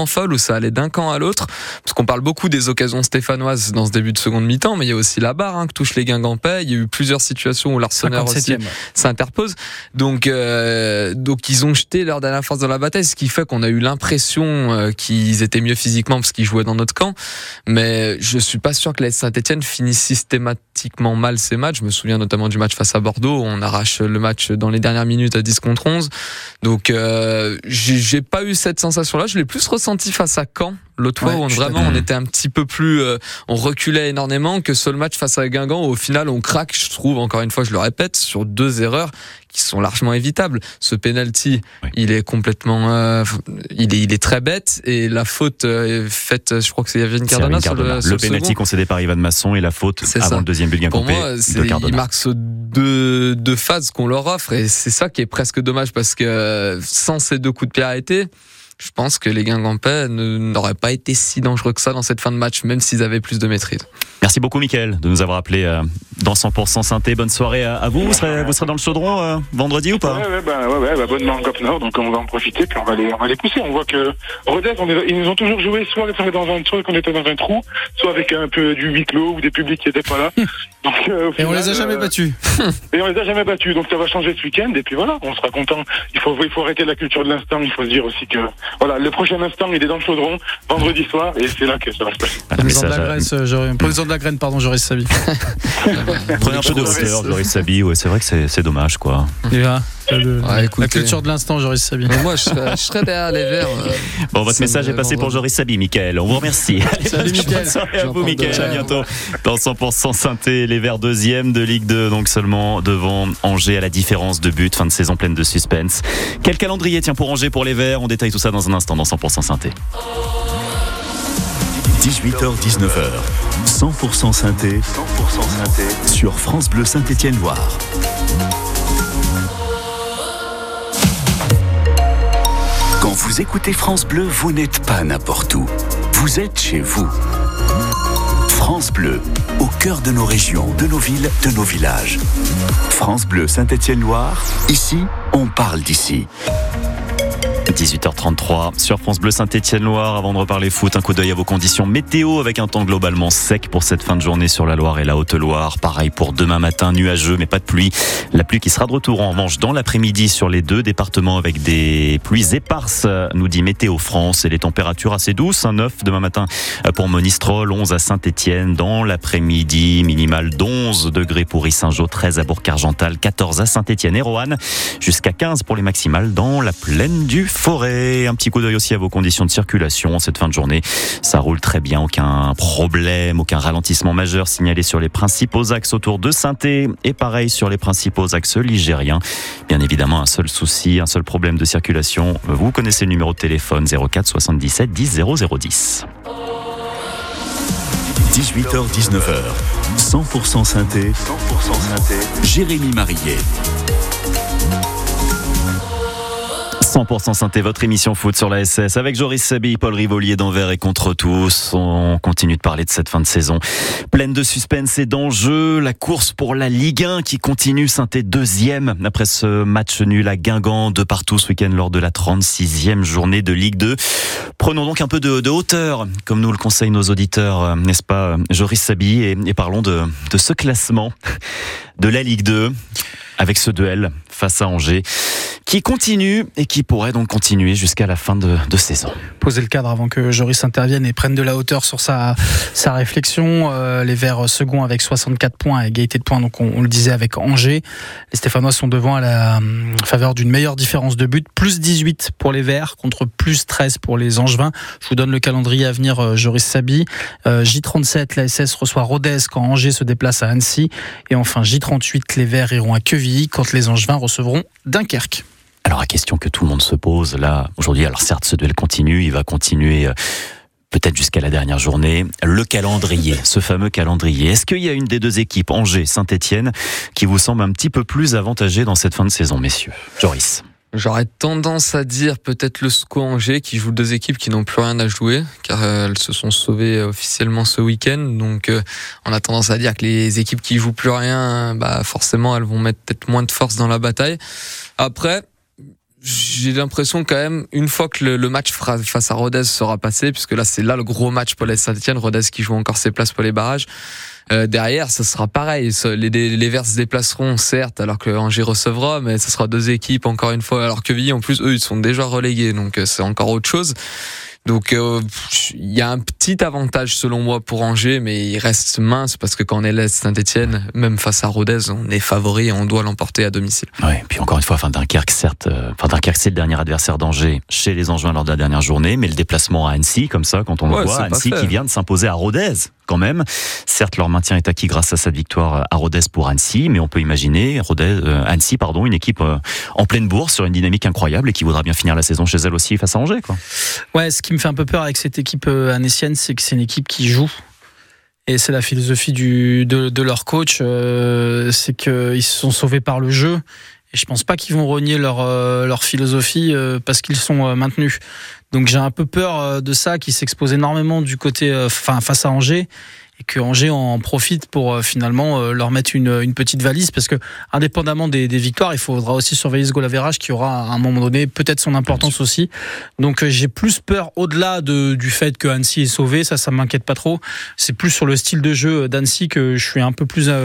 vraiment folle où ça allait d'un camp à l'autre. Parce qu'on parle beaucoup des occasions stéphanoises dans ce début de seconde mi-temps, mais il y a aussi la barre que touche les Guingampais. Il y a eu plusieurs situations où l'Arsenal aussi s'interpose. Donc ils ont jeté leur dernière force dans la bataille, ce qui fait qu'on a eu l'impression qu'ils étaient mieux physiquement parce qu'ils jouaient dans notre camp. Mais je suis pas sûr que l'AS Saint-Etienne finisse systématiquement mal ses matchs. Je me souviens notamment du match face à Bordeaux. On arrache le match dans les dernières minutes à 10 contre 11. Donc j'ai pas eu cette sensation-là. Je l'ai plus ressenti face à Caen. L'autre fois, où vraiment, on était un petit peu plus, on reculait énormément que ce match face à Guingamp où au final on craque, je trouve, encore une fois, je le répète, sur 2 erreurs qui sont largement évitables. Ce penalty, il est complètement, il est très bête et la faute faite, je crois que c'est Yavin Cardona sur le penalty concédé par Ivan Masson et la faute avant le deuxième but Guingampais. Pour moi, il marque ce deux phases qu'on leur offre et c'est ça qui est presque dommage parce que sans ces 2 coups de pied arrêtés, je pense que les Guingampais n'auraient pas été si dangereux que ça dans cette fin de match, même s'ils avaient plus de maîtrise. Merci beaucoup, Mickaël, de nous avoir appelé dans 100% Synthé. Bonne soirée à vous. Vous serez dans le chaudron vendredi ou pas? Ouais, bonne main en Gop Nord, donc on va en profiter, puis on va les pousser. On voit que Rodez, ils nous ont toujours joué soit qu'on était dans un trou, soit avec un peu du huis clos ou des publics qui n'étaient pas là. Donc, et on les a jamais battus. Donc ça va changer ce week-end, et puis voilà, on sera content. Il faut arrêter la culture de l'instant. Il faut se dire aussi que voilà, le prochain instant, il est dans le chaudron vendredi soir, et c'est là que ça va se passer. Prenez-en de la graine, Joris Sabi. Prenez un peu de hauteur, Joris Sabi. Ouais, c'est vrai que c'est dommage, quoi. La culture de l'instant, Joris Sabi. Moi, je serais derrière les Verts. Bon, votre message est passé pour Joris Sabi, Mickaël. On vous remercie. Salut, Mickaël. À vous, Mickaël. À bientôt. Dans 100% Synthé, les Verts 2e de Ligue 2, donc seulement devant Angers à la différence de but. Fin de saison pleine de suspense. Quel calendrier tient pour Angers, pour les Verts? On détaille tout ça dans un instant dans 100% Synthé. 18h-19h, 100% Synthé, sur France Bleu Saint-Étienne-Loire. Quand vous écoutez France Bleu, vous n'êtes pas n'importe où. Vous êtes chez vous. France Bleu, au cœur de nos régions, de nos villes, de nos villages. France Bleu Saint-Étienne-Loire, ici, on parle d'ici. 18h33 sur France Bleu Saint-Étienne-Loire. Avant de reparler foot, un coup d'œil à vos conditions météo avec un temps globalement sec pour cette fin de journée sur la Loire et la Haute-Loire. Pareil pour demain matin, nuageux mais pas de pluie. La pluie qui sera de retour en revanche dans l'après-midi sur les 2 départements avec des pluies éparses, nous dit Météo France. Et les températures assez douces, 9 demain matin pour Monistrol, 11 à Saint-Étienne. Dans l'après-midi, minimale d'11 degrés pour Yssingeaux, 13 à Bourg-Argental, 14 à Saint-Étienne et Roanne, jusqu'à 15 pour les maximales dans la plaine du Forêt. Un petit coup d'œil aussi à vos conditions de circulation. Cette fin de journée, ça roule très bien. Aucun problème, aucun ralentissement majeur signalé sur les principaux axes autour de Saint-Étienne et pareil sur les principaux axes ligériens. Bien évidemment, un seul souci, un seul problème de circulation. Vous connaissez le numéro de téléphone 04 77 10 0010. 18h-19h, 100% Synthé, Jérémy Marillet. 100% Synthé, votre émission foot sur la SS avec Joris Sabi, Paul Rivolier d'Anvers et contre tous. On continue de parler de cette fin de saison pleine de suspense et d'enjeux. La course pour la Ligue 1 qui continue. Synthé 2e après ce match nul à Guingamp, 2 partout ce week-end lors de la 36e journée de Ligue 2. Prenons donc un peu de hauteur, comme nous le conseillent nos auditeurs, n'est-ce pas, Joris Sabi, et parlons de ce classement de la Ligue 2 avec ce duel face à Angers qui continue et qui pourrait donc continuer jusqu'à la fin de saison. Poser le cadre avant que Joris intervienne et prenne de la hauteur sur sa réflexion. Les Verts second avec 64 points à égalité de points, donc on le disait avec Angers. Les Stéphanois sont devant à la faveur d'une meilleure différence de but, plus 18 pour les Verts contre plus 13 pour les Angevins. Je vous donne le calendrier à venir, Joris Sabi. J37, la SS reçoit Rodez quand Angers se déplace à Annecy. Et enfin J38, les Verts iront à Quevilly quand les Angevins recevront Dunkerque. Alors la question que tout le monde se pose là aujourd'hui, alors certes ce duel continue, il va continuer peut-être jusqu'à la dernière journée. Le calendrier, ce fameux calendrier. Est-ce qu'il y a une des 2 équipes, Angers, Saint-Étienne, qui vous semble un petit peu plus avantagée dans cette fin de saison, messieurs? Joris. J'aurais tendance à dire peut-être le SCO Angers qui joue 2 équipes qui n'ont plus rien à jouer car elles se sont sauvées officiellement ce week-end. Donc on a tendance à dire que les équipes qui jouent plus rien, forcément elles vont mettre peut-être moins de force dans la bataille. Après, J'ai l'impression quand même, une fois que le match face à Rodez sera passé, puisque là c'est là le gros match pour l'AS Saint-Etienne, Rodez qui joue encore ses places pour les barrages, derrière ça sera pareil, les Verts se déplaceront certes alors que Angers recevra, mais ça sera deux équipes encore une fois, alors que Quevilly en plus eux ils sont déjà relégués, donc c'est encore autre chose. Donc il y a un petit avantage selon moi pour Angers, mais il reste mince parce que quand on est l'AS Saint-Etienne, même face à Rodez, on est favori et on doit l'emporter à domicile. Ouais, puis encore une fois, Dunkerque certes, Dunkerque c'est le dernier adversaire d'Angers chez les Angevins lors de la dernière journée, mais le déplacement à Annecy, comme ça, quand on le voit, Annecy qui vient de s'imposer à Rodez quand même. Certes, leur maintien est acquis grâce à cette victoire à Rodez pour Annecy, mais on peut imaginer Annecy, une équipe en pleine bourse sur une dynamique incroyable et qui voudra bien finir la saison chez elle aussi face à Angers, quoi. Ouais, ce qui me fait un peu peur avec cette équipe annécienne, c'est que c'est une équipe qui joue. Et c'est la philosophie de leur coach, c'est qu'ils se sont sauvés par le jeu. Et je pense pas qu'ils vont renier leur philosophie parce qu'ils sont maintenus. Donc j'ai un peu peur de ça, qui s'expose énormément du côté face à Angers, et que Angers en profite pour finalement leur mettre une petite valise, parce que indépendamment des victoires, il faudra aussi surveiller ce goal average qui aura à un moment donné peut-être son importance aussi. Donc j'ai plus peur, au-delà du fait que Annecy est sauvé, ça m'inquiète pas trop. C'est plus sur le style de jeu d'Annecy que je suis un peu plus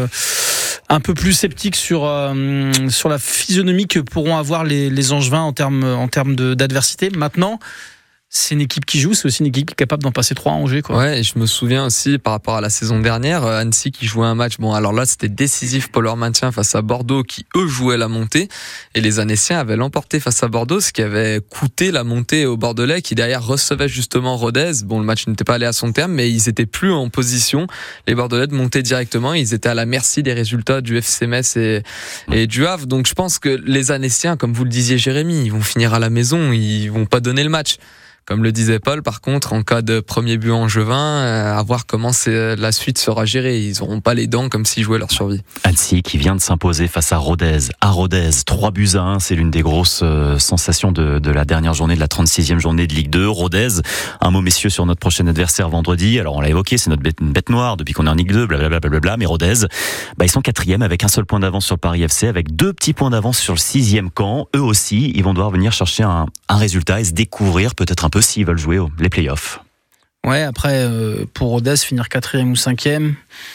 sceptique sur la physionomie que pourront avoir les Angevins en termes d'adversité. Maintenant, c'est une équipe qui joue, c'est aussi une équipe qui est capable d'en passer 3 à Angers, quoi. Ouais, et je me souviens aussi par rapport à la saison dernière, Annecy qui jouait un match, alors là c'était décisif pour leur maintien face à Bordeaux qui eux jouaient la montée, et les Annéciens avaient l'emporté face à Bordeaux, ce qui avait coûté la montée aux Bordelais qui derrière recevaient justement Rodez. Bon, le match n'était pas allé à son terme, mais ils étaient plus en position, les Bordelais, de monter directement, ils étaient à la merci des résultats du FC Metz et du Havre. Donc je pense que les Annéciens, comme vous le disiez Jérémy, ils vont finir à la maison, ils vont pas donner le match. Comme le disait Paul, par contre, en cas de premier but angevin, à voir comment la suite sera gérée. Ils n'auront pas les dents comme s'ils jouaient leur survie. Annecy qui vient de s'imposer face à Rodez. À Rodez, 3-1, c'est l'une des grosses sensations de la dernière journée, de la 36e journée de Ligue 2. Rodez, un mot messieurs sur notre prochain adversaire vendredi. Alors on l'a évoqué, c'est notre bête noire depuis qu'on est en Ligue 2, blablabla. Mais Rodez, ils sont 4e avec un seul point d'avance sur Paris FC, avec 2 petits points d'avance sur le 6e camp. Eux aussi, ils vont devoir venir chercher un résultat et se découvrir peut-être un peu s'ils veulent jouer les playoffs. Ouais, après, pour Rodez, finir 4e ou 5e,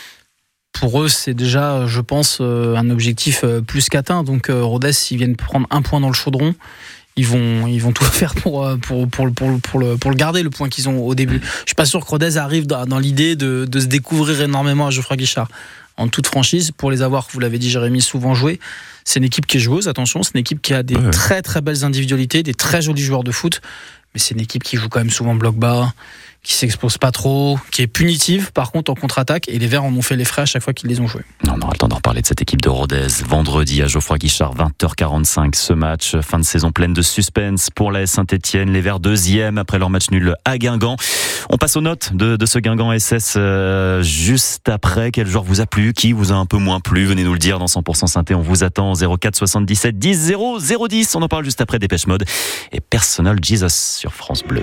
pour eux, c'est déjà, je pense, un objectif plus qu'atteint. Donc Rodez, s'ils viennent prendre un point dans le chaudron, ils vont tout faire pour le garder, le point qu'ils ont au début. Je suis pas sûr que Rodez arrive dans l'idée de se découvrir énormément à Geoffroy Guichard. En toute franchise, pour les avoir, vous l'avez dit Jérémy, souvent joué, c'est une équipe qui est joueuse, attention, c'est une équipe qui a des très très belles individualités, des très jolis joueurs de foot, mais c'est une équipe qui joue quand même souvent bloc bas, qui s'expose pas trop, qui est punitive par contre en contre-attaque, et les Verts en ont fait les frais à chaque fois qu'ils les ont joués. On aura le temps d'en reparler de cette équipe de Rodez vendredi à Geoffroy Guichard, 20h45. Ce match, fin de saison pleine de suspense pour l'AS Saint-Etienne. Les Verts 2e après leur match nul à Guingamp. On passe aux notes de ce Guingamp SS juste après. Quel joueur vous a plu? Qui vous a un peu moins plu? Venez nous le dire dans 100% Synthé. On vous attend 04 77 10 0 010. On en parle juste après Dépêche Mode et Personal Jesus sur France Bleu.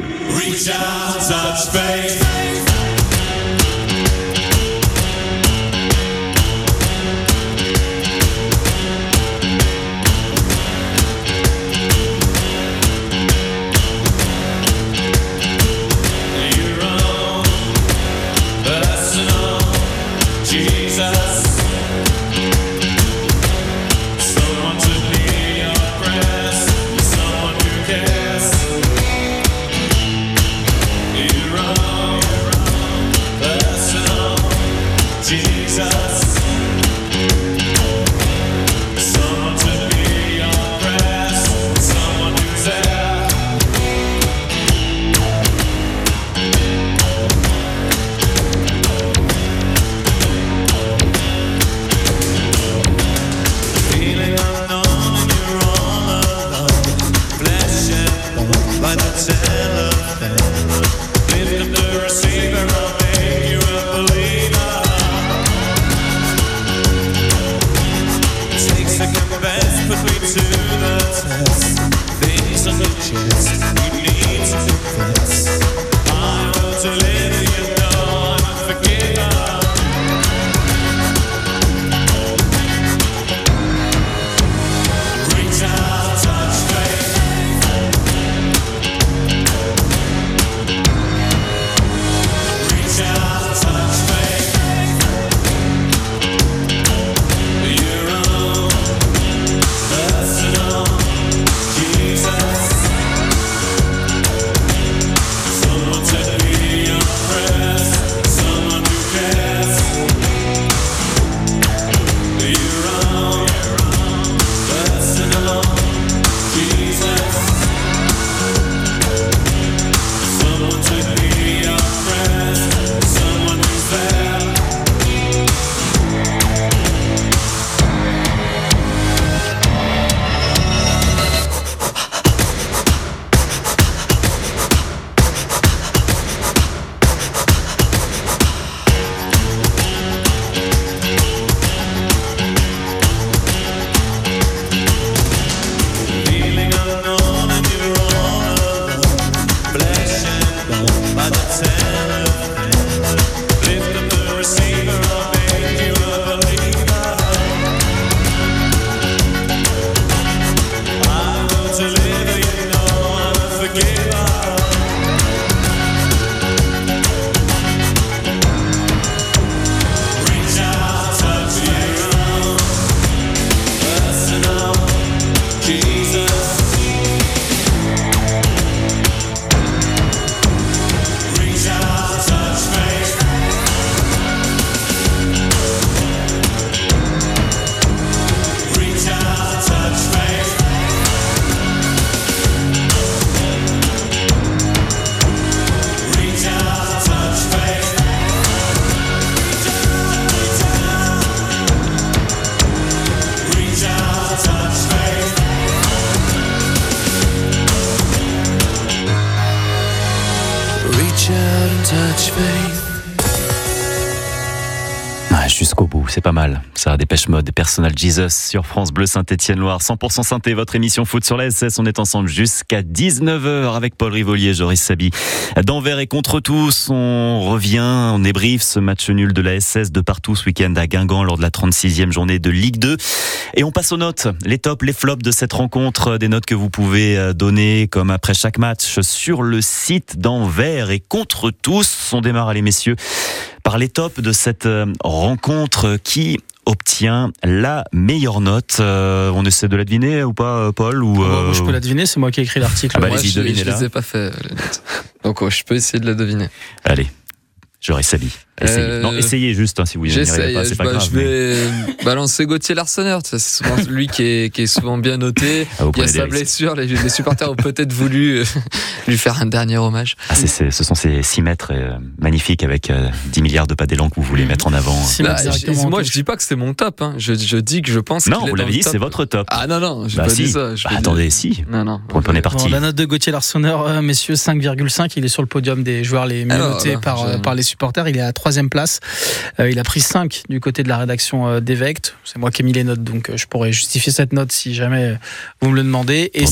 Jusqu'au bout, c'est pas mal. Ça, Dépêche Mode, Personal Jesus sur France Bleu Saint-Étienne-Loire. 100% synthé, votre émission foot sur la SS. On est ensemble jusqu'à 19h avec Paul Rivolier, Joris Sabi. D'Anvers et contre tous, on revient, on débriefe ce match nul de la SS de partout ce week-end à Guingamp lors de la 36e journée de Ligue 2. Et on passe aux notes, les tops, les flops de cette rencontre, des notes que vous pouvez donner comme après chaque match sur le site d'Anvers et contre tous. On démarre, allez messieurs, par les tops de cette rencontre. Qui obtient la meilleure note? On essaie de la deviner ou pas, Paul, ou Moi, je peux la deviner, c'est moi qui ai écrit l'article. Moi, je les ai pas fait, les notes. Donc je peux essayer de la deviner. Allez, j'aurais Sabi. Essayez. Non, essayez juste, si vous n'y arrivez pas, c'est pas grave. Je vais balancer Gauthier Larsonneur. C'est souvent lui qui est souvent bien noté. Il y a sa blessure. Les supporters ont peut-être voulu lui faire un dernier hommage. Ce sont ces 6 mètres magnifiques avec 10 milliards de pas d'élan que vous voulez mettre en avant. Moi, je dis pas que c'est mon top. Hein. Je dis que je pense qu'il est dans le top. Non, vous l'avez dit, c'est votre top. Ah non, je pas dit ça. Attendez, si. Non. On est parti. La note de Gauthier Larsonneur, messieurs, 5,5. Il est sur le podium des joueurs les mieux notés par les supporters. Il est à 3e place. Il a pris 5 du côté de la rédaction d'Evect. C'est moi qui ai mis les notes, donc je pourrais justifier cette note si jamais vous me le demandez. Et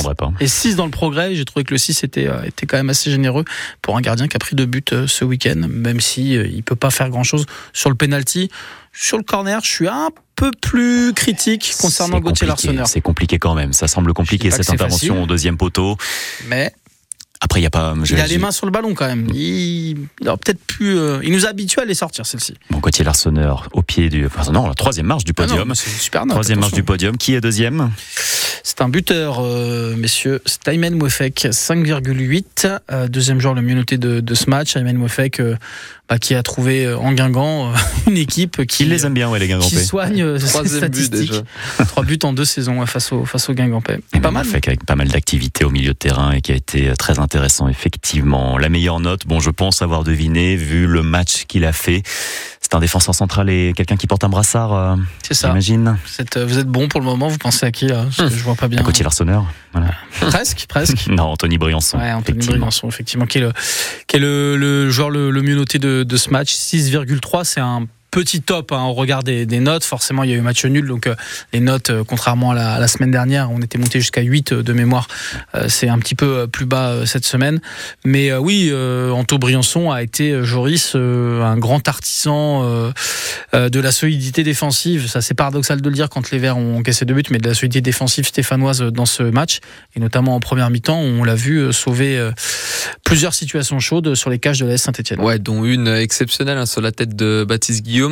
6 dans le progrès. J'ai trouvé que le 6 était quand même assez généreux pour un gardien qui a pris 2 buts ce week-end, même si il peut pas faire grand-chose sur le penalty. Sur le corner, je suis un peu plus critique concernant Gauthier Larsonneur. C'est compliqué quand même. Ça semble compliqué cette intervention au 2e poteau. Mais après, il y a pas. Il a les mains sur le ballon quand même. Il aurait peut-être pu. Il nous a habitués à les sortir, celle-ci. Bon, Gauthier Larsonneur au pied du. Enfin, non, la 3e marche du podium. C'est super note. 3e marche du podium. Qui est 2e? C'est un buteur, messieurs. C'est Aymen Mouefek, 5,8. 2e joueur le mieux noté de ce match. Aymen Mouefek, qui a trouvé en Guingamp une équipe qui. Il les aime bien, les Guingampais. Qui soigne ses statistiques. 3 buts en 2 saisons face aux Guingampais. Pas mal. Mouefek avec pas mal d'activités au milieu de terrain et qui a été très intéressant, effectivement. La meilleure note, je pense avoir deviné, vu le match qu'il a fait. C'est un défenseur central et quelqu'un qui porte un brassard, c'est ça. J'imagine. Vous êtes bon pour le moment, vous pensez à qui là? Je vois pas bien. Gauthier Larsonneur, voilà. Presque. Non, Anthony Briançon. Ouais, Anthony Briançon, effectivement, qui est le joueur le mieux noté de ce match. 6,3, c'est un petit top au regard des notes. Forcément, il y a eu match nul, donc les notes, contrairement à la semaine dernière, on était monté jusqu'à 8 de mémoire. C'est un petit peu plus bas cette semaine. Mais oui, Anto Briançon a été, Joris, un grand artisan de la solidité défensive. Ça, c'est paradoxal de le dire quand les Verts ont encaissé 2 buts, mais de la solidité défensive stéphanoise dans ce match. Et notamment en première mi-temps, on l'a vu sauver plusieurs situations chaudes sur les cages de l'AS Saint-Étienne. Ouais, dont une exceptionnelle sur la tête de Baptiste Guillaume.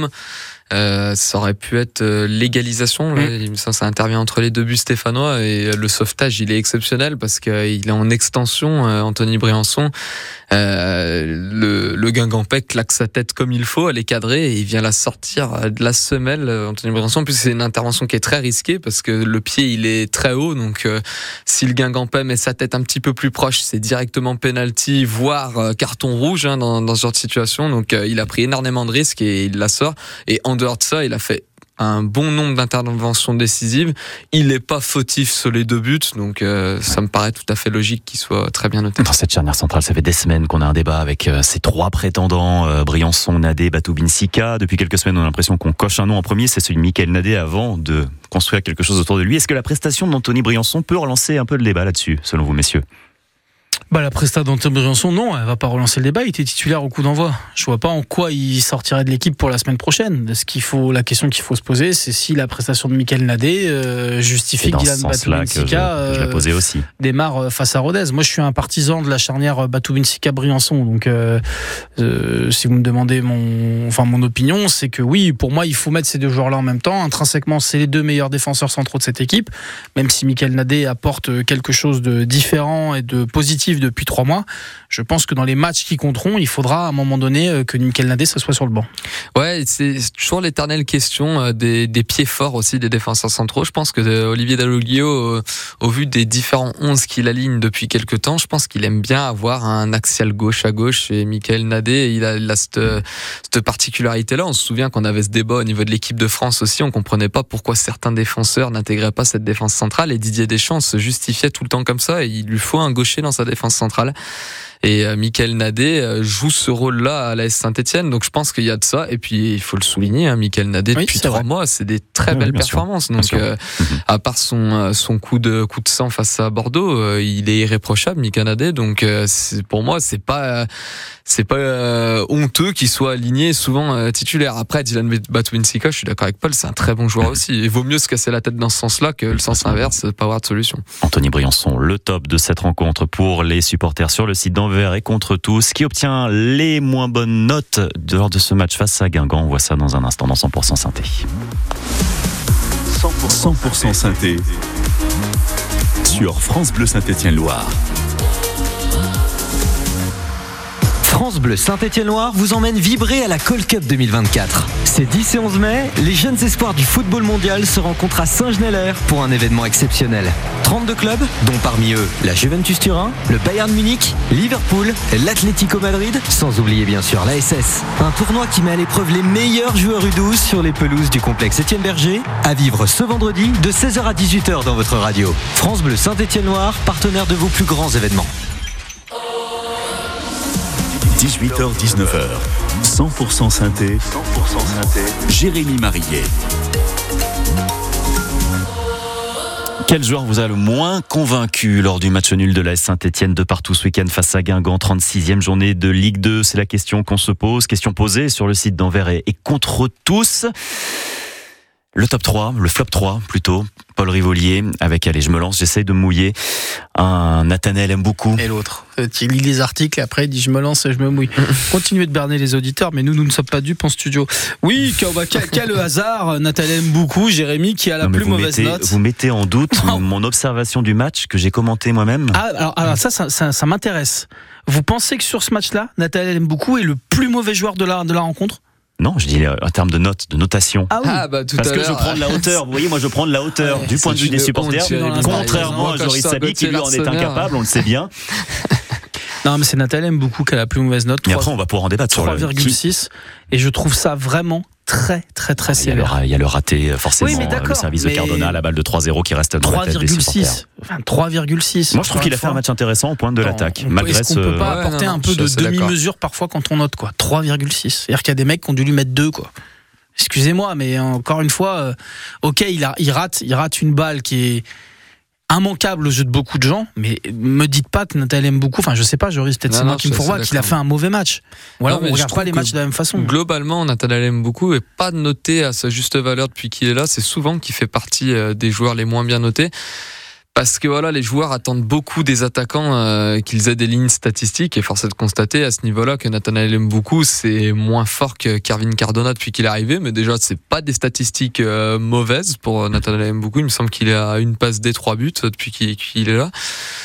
Ça aurait pu être l'égalisation. Ça intervient entre les 2 buts stéphanois et le sauvetage, il est exceptionnel parce qu'il est en extension. Anthony Briançon, le Guingampais claque sa tête comme il faut, elle est cadrée et il vient la sortir de la semelle. Anthony Briançon, en plus c'est une intervention qui est très risquée parce que le pied il est très haut, donc si le Guingampais met sa tête un petit peu plus proche, c'est directement penalty, voire carton rouge dans ce genre de situation. Donc il a pris énormément de risques et il la sort. Et en dehors de ça, il a fait un bon nombre d'interventions décisives. Il n'est pas fautif sur les 2 buts, donc ça me paraît tout à fait logique qu'il soit très bien noté. Dans cette charnière centrale, ça fait des semaines qu'on a un débat avec ces 3 prétendants, Briançon, Nadé, Batoubin, Sika. Depuis quelques semaines, on a l'impression qu'on coche un nom en premier, c'est celui de Mickaël Nadé avant de construire quelque chose autour de lui. Est-ce que la prestation d'Anthony Briançon peut relancer un peu le débat là-dessus, selon vous, messieurs ? La prestation d'Antoine Briançon, non, elle va pas relancer le débat. Il était titulaire au coup d'envoi. Je vois pas en quoi il sortirait de l'équipe pour la semaine prochaine. La question qu'il faut se poser, c'est si la prestation de Michael Nadé justifie que Dylan Batoum-Sika je la posais aussi. démarre face à Rodez. Moi, je suis un partisan de la charnière Batoum-Sika-Briançon. Donc, si vous me demandez mon opinion, c'est que oui, pour moi, il faut mettre ces deux joueurs-là en même temps. Intrinsèquement, c'est les deux meilleurs défenseurs centraux de cette équipe. Même si Michael Nadé apporte quelque chose de différent et de positif depuis 3 mois, je pense que dans les matchs qui compteront, il faudra à un moment donné que Michael Nadé soit sur le banc. Ouais, c'est toujours l'éternelle question des pieds forts aussi des défenseurs centraux. Je pense que Olivier Dalloglio, au vu des différents 11 qu'il aligne depuis quelques temps, je pense qu'il aime bien avoir un axial gauche à gauche, et Michael Nadé, il a cette particularité-là. On se souvient qu'on avait ce débat au niveau de l'équipe de France aussi, on comprenait pas pourquoi certains défenseurs n'intégraient pas cette défense centrale, et Didier Deschamps se justifiait tout le temps comme ça, et il lui faut un gaucher dans sa défense centrale. Et Michael Nadé joue ce rôle-là à l'AS Saint-Etienne, donc je pense qu'il y a de ça. Et puis il faut le souligner, Michael Nadé depuis 3 mois, c'est des très belles performances. Donc à part son coup de sang face à Bordeaux, il est irréprochable, Michael Nadé. Donc pour moi, c'est pas honteux qu'il soit aligné souvent titulaire. Après, Dylan Batoum-Sika, je suis d'accord avec Paul, c'est un très bon joueur aussi. Il vaut mieux se casser la tête dans ce sens-là que le sens inverse, pas avoir de solution. Anthony Briançon, le top de cette rencontre pour les supporters sur le site d'Anvers et contre tous, qui obtient les moins bonnes notes lors de ce match face à Guingamp. On voit ça dans un instant dans 100% Synthé. 100% Synthé sur France Bleu Saint-Étienne-Loire. France Bleu Saint-Étienne-Loire vous emmène vibrer à la Call Cup 2024. Ces 10 et 11 mai, les jeunes espoirs du football mondial se rencontrent à Saint-Genélaire pour un événement exceptionnel. 32 clubs, dont parmi eux la Juventus Turin, le Bayern Munich, Liverpool, l'Atlético Madrid, sans oublier bien sûr l'ASS. Un tournoi qui met à l'épreuve les meilleurs joueurs U12 sur les pelouses du complexe Étienne Berger, à vivre ce vendredi de 16h à 18h dans votre radio. France Bleu Saint-Étienne-Loire, partenaire de vos plus grands événements. 18h-19h, 100% Synthé, Jérémy Marillet. Quel joueur vous a le moins convaincu lors du match nul de l'AS Saint-Etienne de partout ce week-end face à Guingamp, 36e journée de Ligue 2? C'est la question qu'on se pose, question posée sur le site d'Anvers et contre tous. Le top 3, le flop 3 plutôt, Paul Rivolier avec, allez je me lance, j'essaye de me mouiller, un Nathanaël Mboukou. Et l'autre, il lit les articles et après il dit je me lance et je me mouille. Continuez de berner les auditeurs, mais nous ne sommes pas dupes en studio. Oui, quel hasard, Nathanaël Mboukou, Jérémy qui a la plus mauvaise note. Vous mettez en doute mon observation du match que j'ai commenté moi-même. Alors ça m'intéresse. Vous pensez que sur ce match-là, Nathanaël Mboukou est le plus mauvais joueur de la rencontre ? Non, je dis en termes de notes, de notation. Ah oui. Parce que je prends de la hauteur. Vous voyez, moi je prends de la hauteur du point de vue des supporters. Contrairement à Joris Sabi qui lui en est incapable, on le sait bien. Non, mais c'est Nathanaël Mboukou qui a la plus mauvaise note. Mais après, on va pouvoir en débattre sur 3,6. Et je trouve ça vraiment très sévère. Il y a le raté, forcément, le service de Cardona, la balle de 3-0 qui reste dans la tête des supporters. 3,6. Moi, je trouve qu'il a fait un match intéressant au point de l'attaque. Malgré est-ce qu'on peut pas apporter un peu de demi-mesure parfois quand on note, quoi. 3,6. C'est-à-dire qu'il y a des mecs qui ont dû lui mettre 2, quoi. Excusez-moi, mais encore une fois, ok, il rate une balle qui est immanquable aux yeux de beaucoup de gens, mais me dites pas que Nathanaël Mboukou, enfin je sais pas, Joris, peut-être c'est moi qui me fourvoie, qu'il a fait un mauvais match. Voilà, on regarde pas les matchs de la même façon. Globalement, Nathanaël Mboukou est pas noté à sa juste valeur depuis qu'il est là. C'est souvent qu'il fait partie des joueurs les moins bien notés. Parce que voilà, les joueurs attendent beaucoup des attaquants qu'ils aient des lignes statistiques, et force est de constater à ce niveau-là que Nathanaël Mboukou c'est moins fort que Kervin Cardona depuis qu'il est arrivé, mais déjà c'est pas des statistiques mauvaises pour Nathanaël Mboukou. Il me semble qu'il a une passe des 3 buts depuis qu'il est là.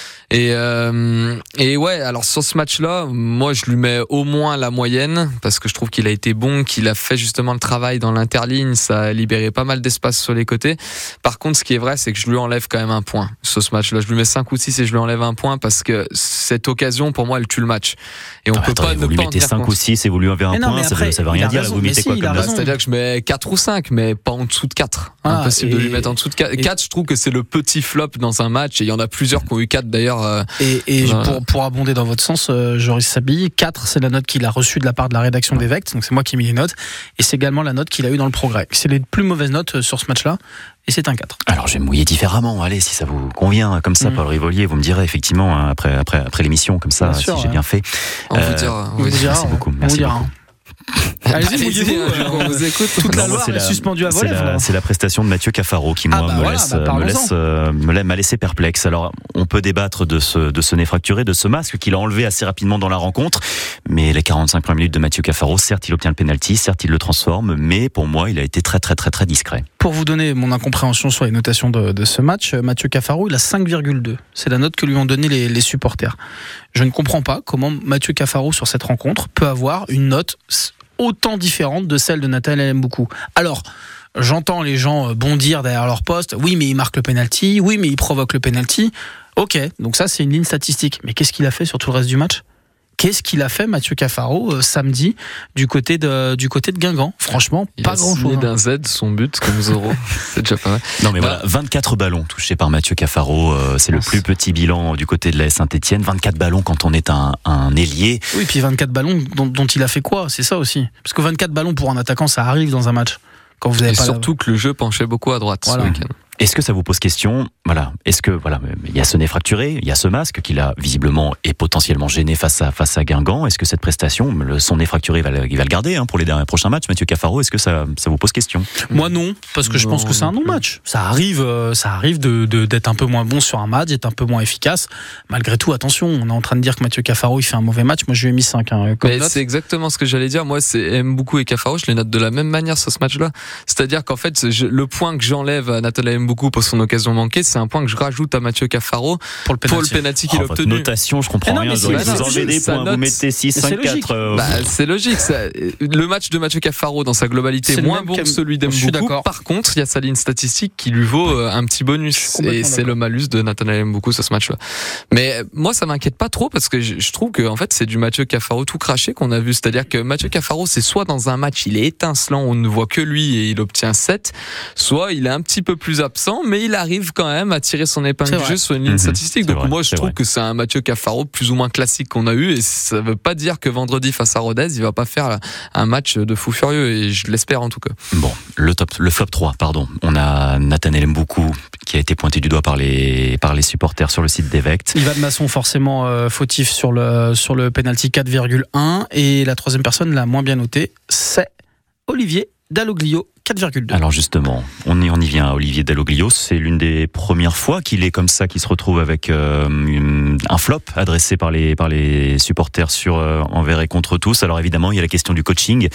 Et ouais, alors sur ce match-là, moi je lui mets au moins la moyenne parce que je trouve qu'il a été bon, qu'il a fait justement le travail dans l'interligne, ça a libéré pas mal d'espace sur les côtés. Par contre, ce qui est vrai, c'est que je lui enlève quand même un point sur ce match-là. Je lui mets 5 ou 6 et je lui enlève un point parce que cette occasion, pour moi, elle tue le match. Et on peut pas ne pas en tenir compte. Vous lui mettez 5 ou 6 et vous lui enlevez un point, ça veut rien dire. Vous mettez quoi comme note ? C'est-à-dire que je mets 4 ou 5, mais pas en dessous de 4. Impossible de lui mettre en dessous de 4. 4, je trouve que c'est le petit flop dans un match, et il y en a plusieurs qui ont eu 4 d'ailleurs joueur. Et pour abonder dans votre sens, Joris Sabi, 4, c'est la note qu'il a reçue de la part de la rédaction d'Evect, donc c'est moi qui ai mis les notes, et c'est également la note qu'il a eue dans le Progrès. C'est les plus mauvaises notes sur ce match-là, et c'est un 4. Alors je vais me mouiller différemment, allez, si ça vous convient, comme ça, Paul Rivolier, vous me direz effectivement, après l'émission, comme ça, sûr, si j'ai bien fait. On vous dira. Merci beaucoup. Merci beaucoup. Allez-y, mouillez-vous, on vous écoute. Toute la Loire est suspendue à Volève. C'est la prestation de Mathieu Cafaro qui, moi, m'a laissé perplexe. Alors, on peut débattre de ce nez fracturé, de ce masque qu'il a enlevé assez rapidement dans la rencontre, mais les 45 premières minutes de Mathieu Cafaro, certes, il obtient le penalty, certes, il le transforme, mais pour moi, il a été très, très, très, très discret. Pour vous donner mon incompréhension sur les notations de ce match, Mathieu Cafaro, il a 5,2. C'est la note que lui ont donné les supporters. Je ne comprends pas comment Mathieu Cafaro, sur cette rencontre, peut avoir une note autant différente de celle de Nathanaël Mboukou. Alors, j'entends les gens bondir derrière leur poste. Oui, mais il marque le penalty. Oui, mais il provoque le penalty. Ok, donc ça, c'est une ligne statistique. Mais qu'est-ce qu'il a fait sur tout le reste du match ? Qu'est-ce qu'il a fait, Mathieu Cafaro, samedi, du côté de Guingamp ? Franchement, pas grand-chose. Il a signé d'un Z son but, comme Zoro. C'est déjà pas mal. Non, mais voilà, 24 ballons touchés par Mathieu Cafaro. C'est le plus petit bilan du côté de l'AS Saint-Etienne. 24 ballons quand on est un ailier. Oui, puis 24 ballons dont il a fait quoi ? C'est ça aussi. Parce que 24 ballons pour un attaquant, ça arrive dans un match. Quand vous avez surtout que le jeu penchait beaucoup à droite ce week-end. Est-ce que ça vous pose question ? Voilà. Est-ce que il y a ce nez fracturé, il y a ce masque qu'il a visiblement et potentiellement gêné face à Guingamp. Est-ce que cette prestation, son nez fracturé, il va le garder pour les prochains matchs, Mathieu Cafaro ? Est-ce que ça vous pose question ? Moi non, parce que je pense que c'est un non-match. Ça arrive d'être un peu moins bon sur un match, d'être un peu moins efficace. Malgré tout, attention, on est en train de dire que Mathieu Cafaro il fait un mauvais match. Moi je lui ai mis 5. C'est exactement ce que j'allais dire. Moi c'est Mboukou et Cafaro, je les note de la même manière sur ce match-là. C'est-à-dire qu'en fait, le point que j'enlève à Nathanaël Mboukou pour son occasion manquée, c'est un point que je rajoute à Mathieu Cafaro pour le penalty qu'il a obtenu. Votre notation, je comprends rien. Vous enlevez des points, vous mettez 6, 5, 4. C'est logique. Le match de Mathieu Cafaro dans sa globalité est moins bon que celui d'Mboukou. Par contre, il y a sa ligne statistique qui lui vaut un petit bonus. Et c'est le malus de Nathanaël Mboukou sur ce match-là. Mais moi, ça m'inquiète pas trop parce que je trouve que en fait, c'est du Mathieu Cafaro tout craché qu'on a vu. C'est-à-dire que Mathieu Cafaro, c'est soit dans un match, il est étincelant, on ne voit que lui et il obtient 7, soit il est un petit peu plus absent, mais il arrive quand même à tirer son épingle du jeu sur une ligne statistique. Donc moi, je trouve que c'est un Mathieu Cafaro plus ou moins classique qu'on a eu, et ça veut pas dire que vendredi face à Rodez, il va pas faire un match de fou furieux, et je l'espère en tout cas. Bon, le flop 3, pardon. On a Nathanaël Mboukou qui a été pointé du doigt par les supporters sur le site d'Evect. Yvan Masson forcément fautif sur le penalty 4,1, et la troisième personne la moins bien notée, c'est Olivier Dalloglio, 4,2. Alors justement, on y vient à Olivier Dalloglio. C'est l'une des premières fois qu'il est comme ça, qu'il se retrouve avec un flop adressé par les supporters envers et contre tous. Alors évidemment, il y a la question du coaching.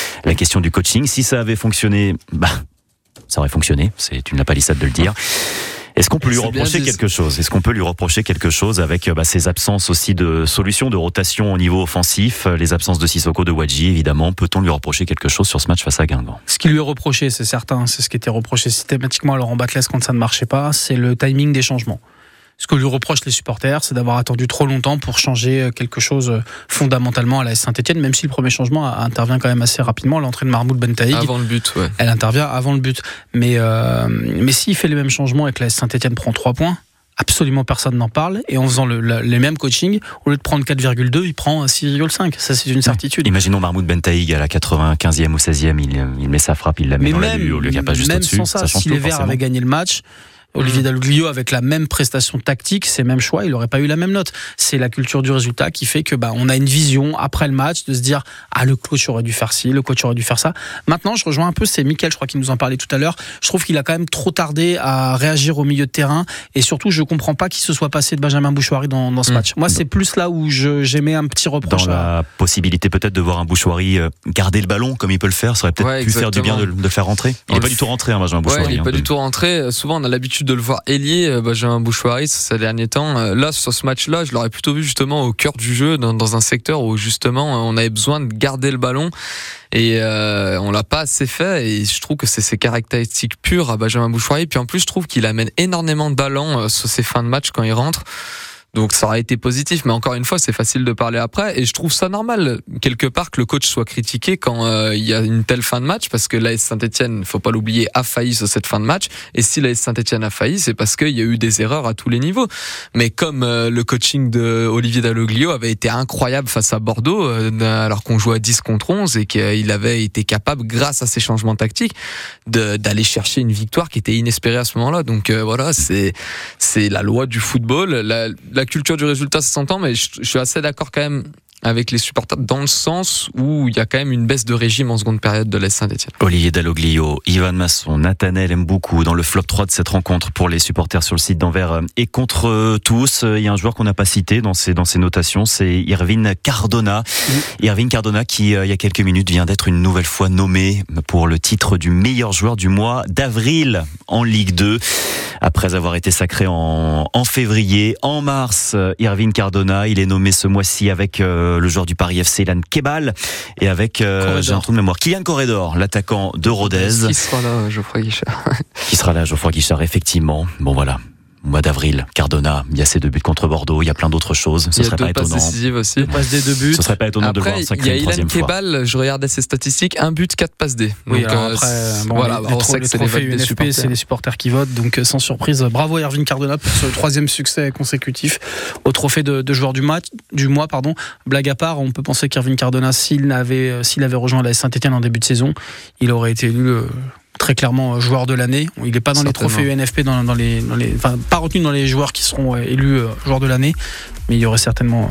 Si ça avait fonctionné, ça aurait fonctionné. C'est une lapalissade de le dire. Est-ce qu'on peut lui reprocher quelque chose avec ces absences aussi de solutions de rotation au niveau offensif, les absences de Sissoko, de Wadji, évidemment. Peut-on lui reprocher quelque chose sur ce match face à Guingamp ? Ce qui lui est reproché, c'est certain, c'est ce qui était reproché systématiquement à Laurent Batles quand ça ne marchait pas, c'est le timing des changements. Ce que lui reprochent les supporters, c'est d'avoir attendu trop longtemps pour changer quelque chose fondamentalement à la Saint-Etienne, même si le premier changement intervient quand même assez rapidement, l'entrée de Mahmoud Bentaïg. Avant le but, ouais. Elle intervient avant le but. Mais s'il fait les mêmes changements et que la Saint-Etienne prend 3 points, absolument personne n'en parle. Et en faisant les mêmes coachings, au lieu de prendre 4,2, il prend 6,5. Ça, c'est une certitude. Imaginons Mahmoud Bentaïg à la 95e ou 16e, il met sa frappe, il la met dans la lutte, il n'y a pas juste au-dessus. Même sans ça, si les Verts avaient gagné le match, Olivier Dalloglio, avec la même prestation tactique, ces mêmes choix, il n'aurait pas eu la même note. C'est la culture du résultat qui fait que on a une vision après le match de se dire le coach aurait dû faire ci, le coach aurait dû faire ça. Maintenant, je rejoins un peu, c'est Mickaël, je crois qu'il nous en parlait tout à l'heure. Je trouve qu'il a quand même trop tardé à réagir au milieu de terrain, et surtout, je comprends pas qu'il se soit passé de Benjamin Bouchouari dans ce match. Moi, c'est plus là où j'aimais un petit reproche. Dans la possibilité peut-être de voir un Bouchouari garder le ballon comme il peut le faire, ça aurait peut-être pu faire du bien de le faire rentrer. Il n'est pas du tout rentré, Benjamin Bouchouari. Il n'est pas du tout rentré. Souvent, on a l'habitude de le voir ailier, Benjamin Bouchouari, ces derniers temps. Là, sur ce match-là, je l'aurais plutôt vu justement au cœur du jeu, dans un secteur où justement on avait besoin de garder le ballon, et on l'a pas assez fait, et je trouve que c'est ses caractéristiques pures à Benjamin Bouchouari. Puis en plus, je trouve qu'il amène énormément de ballons sur ses fins de match quand il rentre. Donc ça aurait été positif, mais encore une fois, c'est facile de parler après. Et je trouve ça normal, quelque part, que le coach soit critiqué quand il y a une telle fin de match, parce que l'AS Saint-Etienne, faut pas l'oublier, a failli sur cette fin de match. Et si l'AS Saint-Etienne a failli, c'est parce qu'il y a eu des erreurs à tous les niveaux. Mais comme le coaching de Olivier Dalloglio avait été incroyable face à Bordeaux, alors qu'on jouait à 10 contre 11 et qu'il avait été capable, grâce à ses changements tactiques, d'aller chercher une victoire qui était inespérée à ce moment-là. Donc voilà, c'est la loi du football. La culture du résultat, ça s'entend, mais je suis assez d'accord quand même avec les supporters dans le sens où il y a quand même une baisse de régime en seconde période de l'AS Saint-Etienne. Olivier Dalloglio, Ivan Masson, Nathanaël Mboukou dans le flop 3 de cette rencontre pour les supporters sur le site d'Anvers et contre tous. Il y a un joueur qu'on n'a pas cité dans ses notations, c'est Irvine Cardona. Irvine Cardona qui, il y a quelques minutes, vient d'être une nouvelle fois nommé pour le titre du meilleur joueur du mois d'avril en Ligue 2. Après avoir été sacré en février, en mars, Irvine Cardona, il est nommé ce mois-ci avec le joueur du Paris FC, Ilan Kebal, et avec, j'ai un trou de mémoire, Kylian Corredor, l'attaquant de Rodez. Qui sera là, Geoffroy Guichard. Qui sera là, Geoffroy Guichard, effectivement. Bon, voilà. Au mois d'avril, Cardona, il y a ses 2 buts contre Bordeaux, il y a plein d'autres choses. Ce serait pas étonnant. Il y a 2 passes décisives aussi. Passe des 2 buts. Ce serait pas étonnant de voir un sacré une troisième fois. Il y a Ilan Kebal, je regardais ses statistiques, 1 but, 4 passes D. Oui, donc, alors après, voilà, les trophées UNFP, c'est les supporters qui votent. Donc, sans surprise, bravo à Irvine Cardona pour ce 3e succès consécutif au trophée de joueur du mois. Blague à part, on peut penser qu'Irvine Cardona, s'il avait rejoint la Saint-Etienne en début de saison, il aurait été élu très clairement joueur de l'année. Il n'est pas dans les trophées UNFP, enfin, pas retenu dans les joueurs qui seront élus joueurs de l'année, mais il y aurait certainement.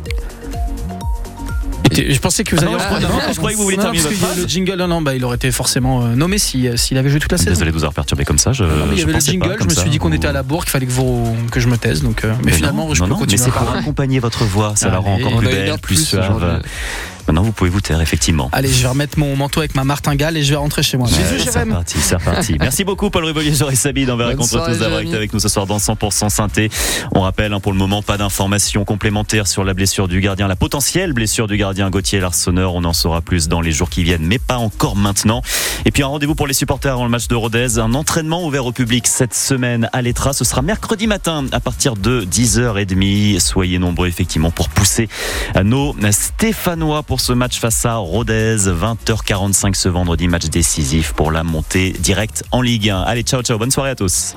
Je pensais que vous alliez je croyais que vous vouliez terminer votre phrase. Le jingle, il aurait été forcément nommé s'il avait joué toute la saison. Désolé de vous avoir perturbé comme ça. Il y avait le jingle, je me suis dit qu'on était à la bourre, qu'il fallait que je me taise. Donc, mais finalement, je peux continuer. Mais c'est pour accompagner votre voix, ça la rend encore plus belle, plus suave. Maintenant, vous pouvez vous taire, effectivement. Allez, je vais remettre mon manteau avec ma martingale et je vais rentrer chez moi. C'est reparti. Merci beaucoup, Paul Rubelier, Joris Sabi d'Anvers et contre tous d'avoir été avec nous ce soir dans 100% Synthé. On rappelle, pour le moment, pas d'informations complémentaires sur la blessure du gardien, la potentielle blessure du gardien Gauthier Larsonneur. On en saura plus dans les jours qui viennent, mais pas encore maintenant. Et puis, un rendez-vous pour les supporters avant le match de Rodez. Un entraînement ouvert au public cette semaine à l'Etra. Ce sera mercredi matin à partir de 10h30. Soyez nombreux, effectivement, pour pousser nos Stéphanois pour ce match face à Rodez, 20h45 ce vendredi, match décisif pour la montée directe en Ligue 1. Allez, ciao, bonne soirée à tous.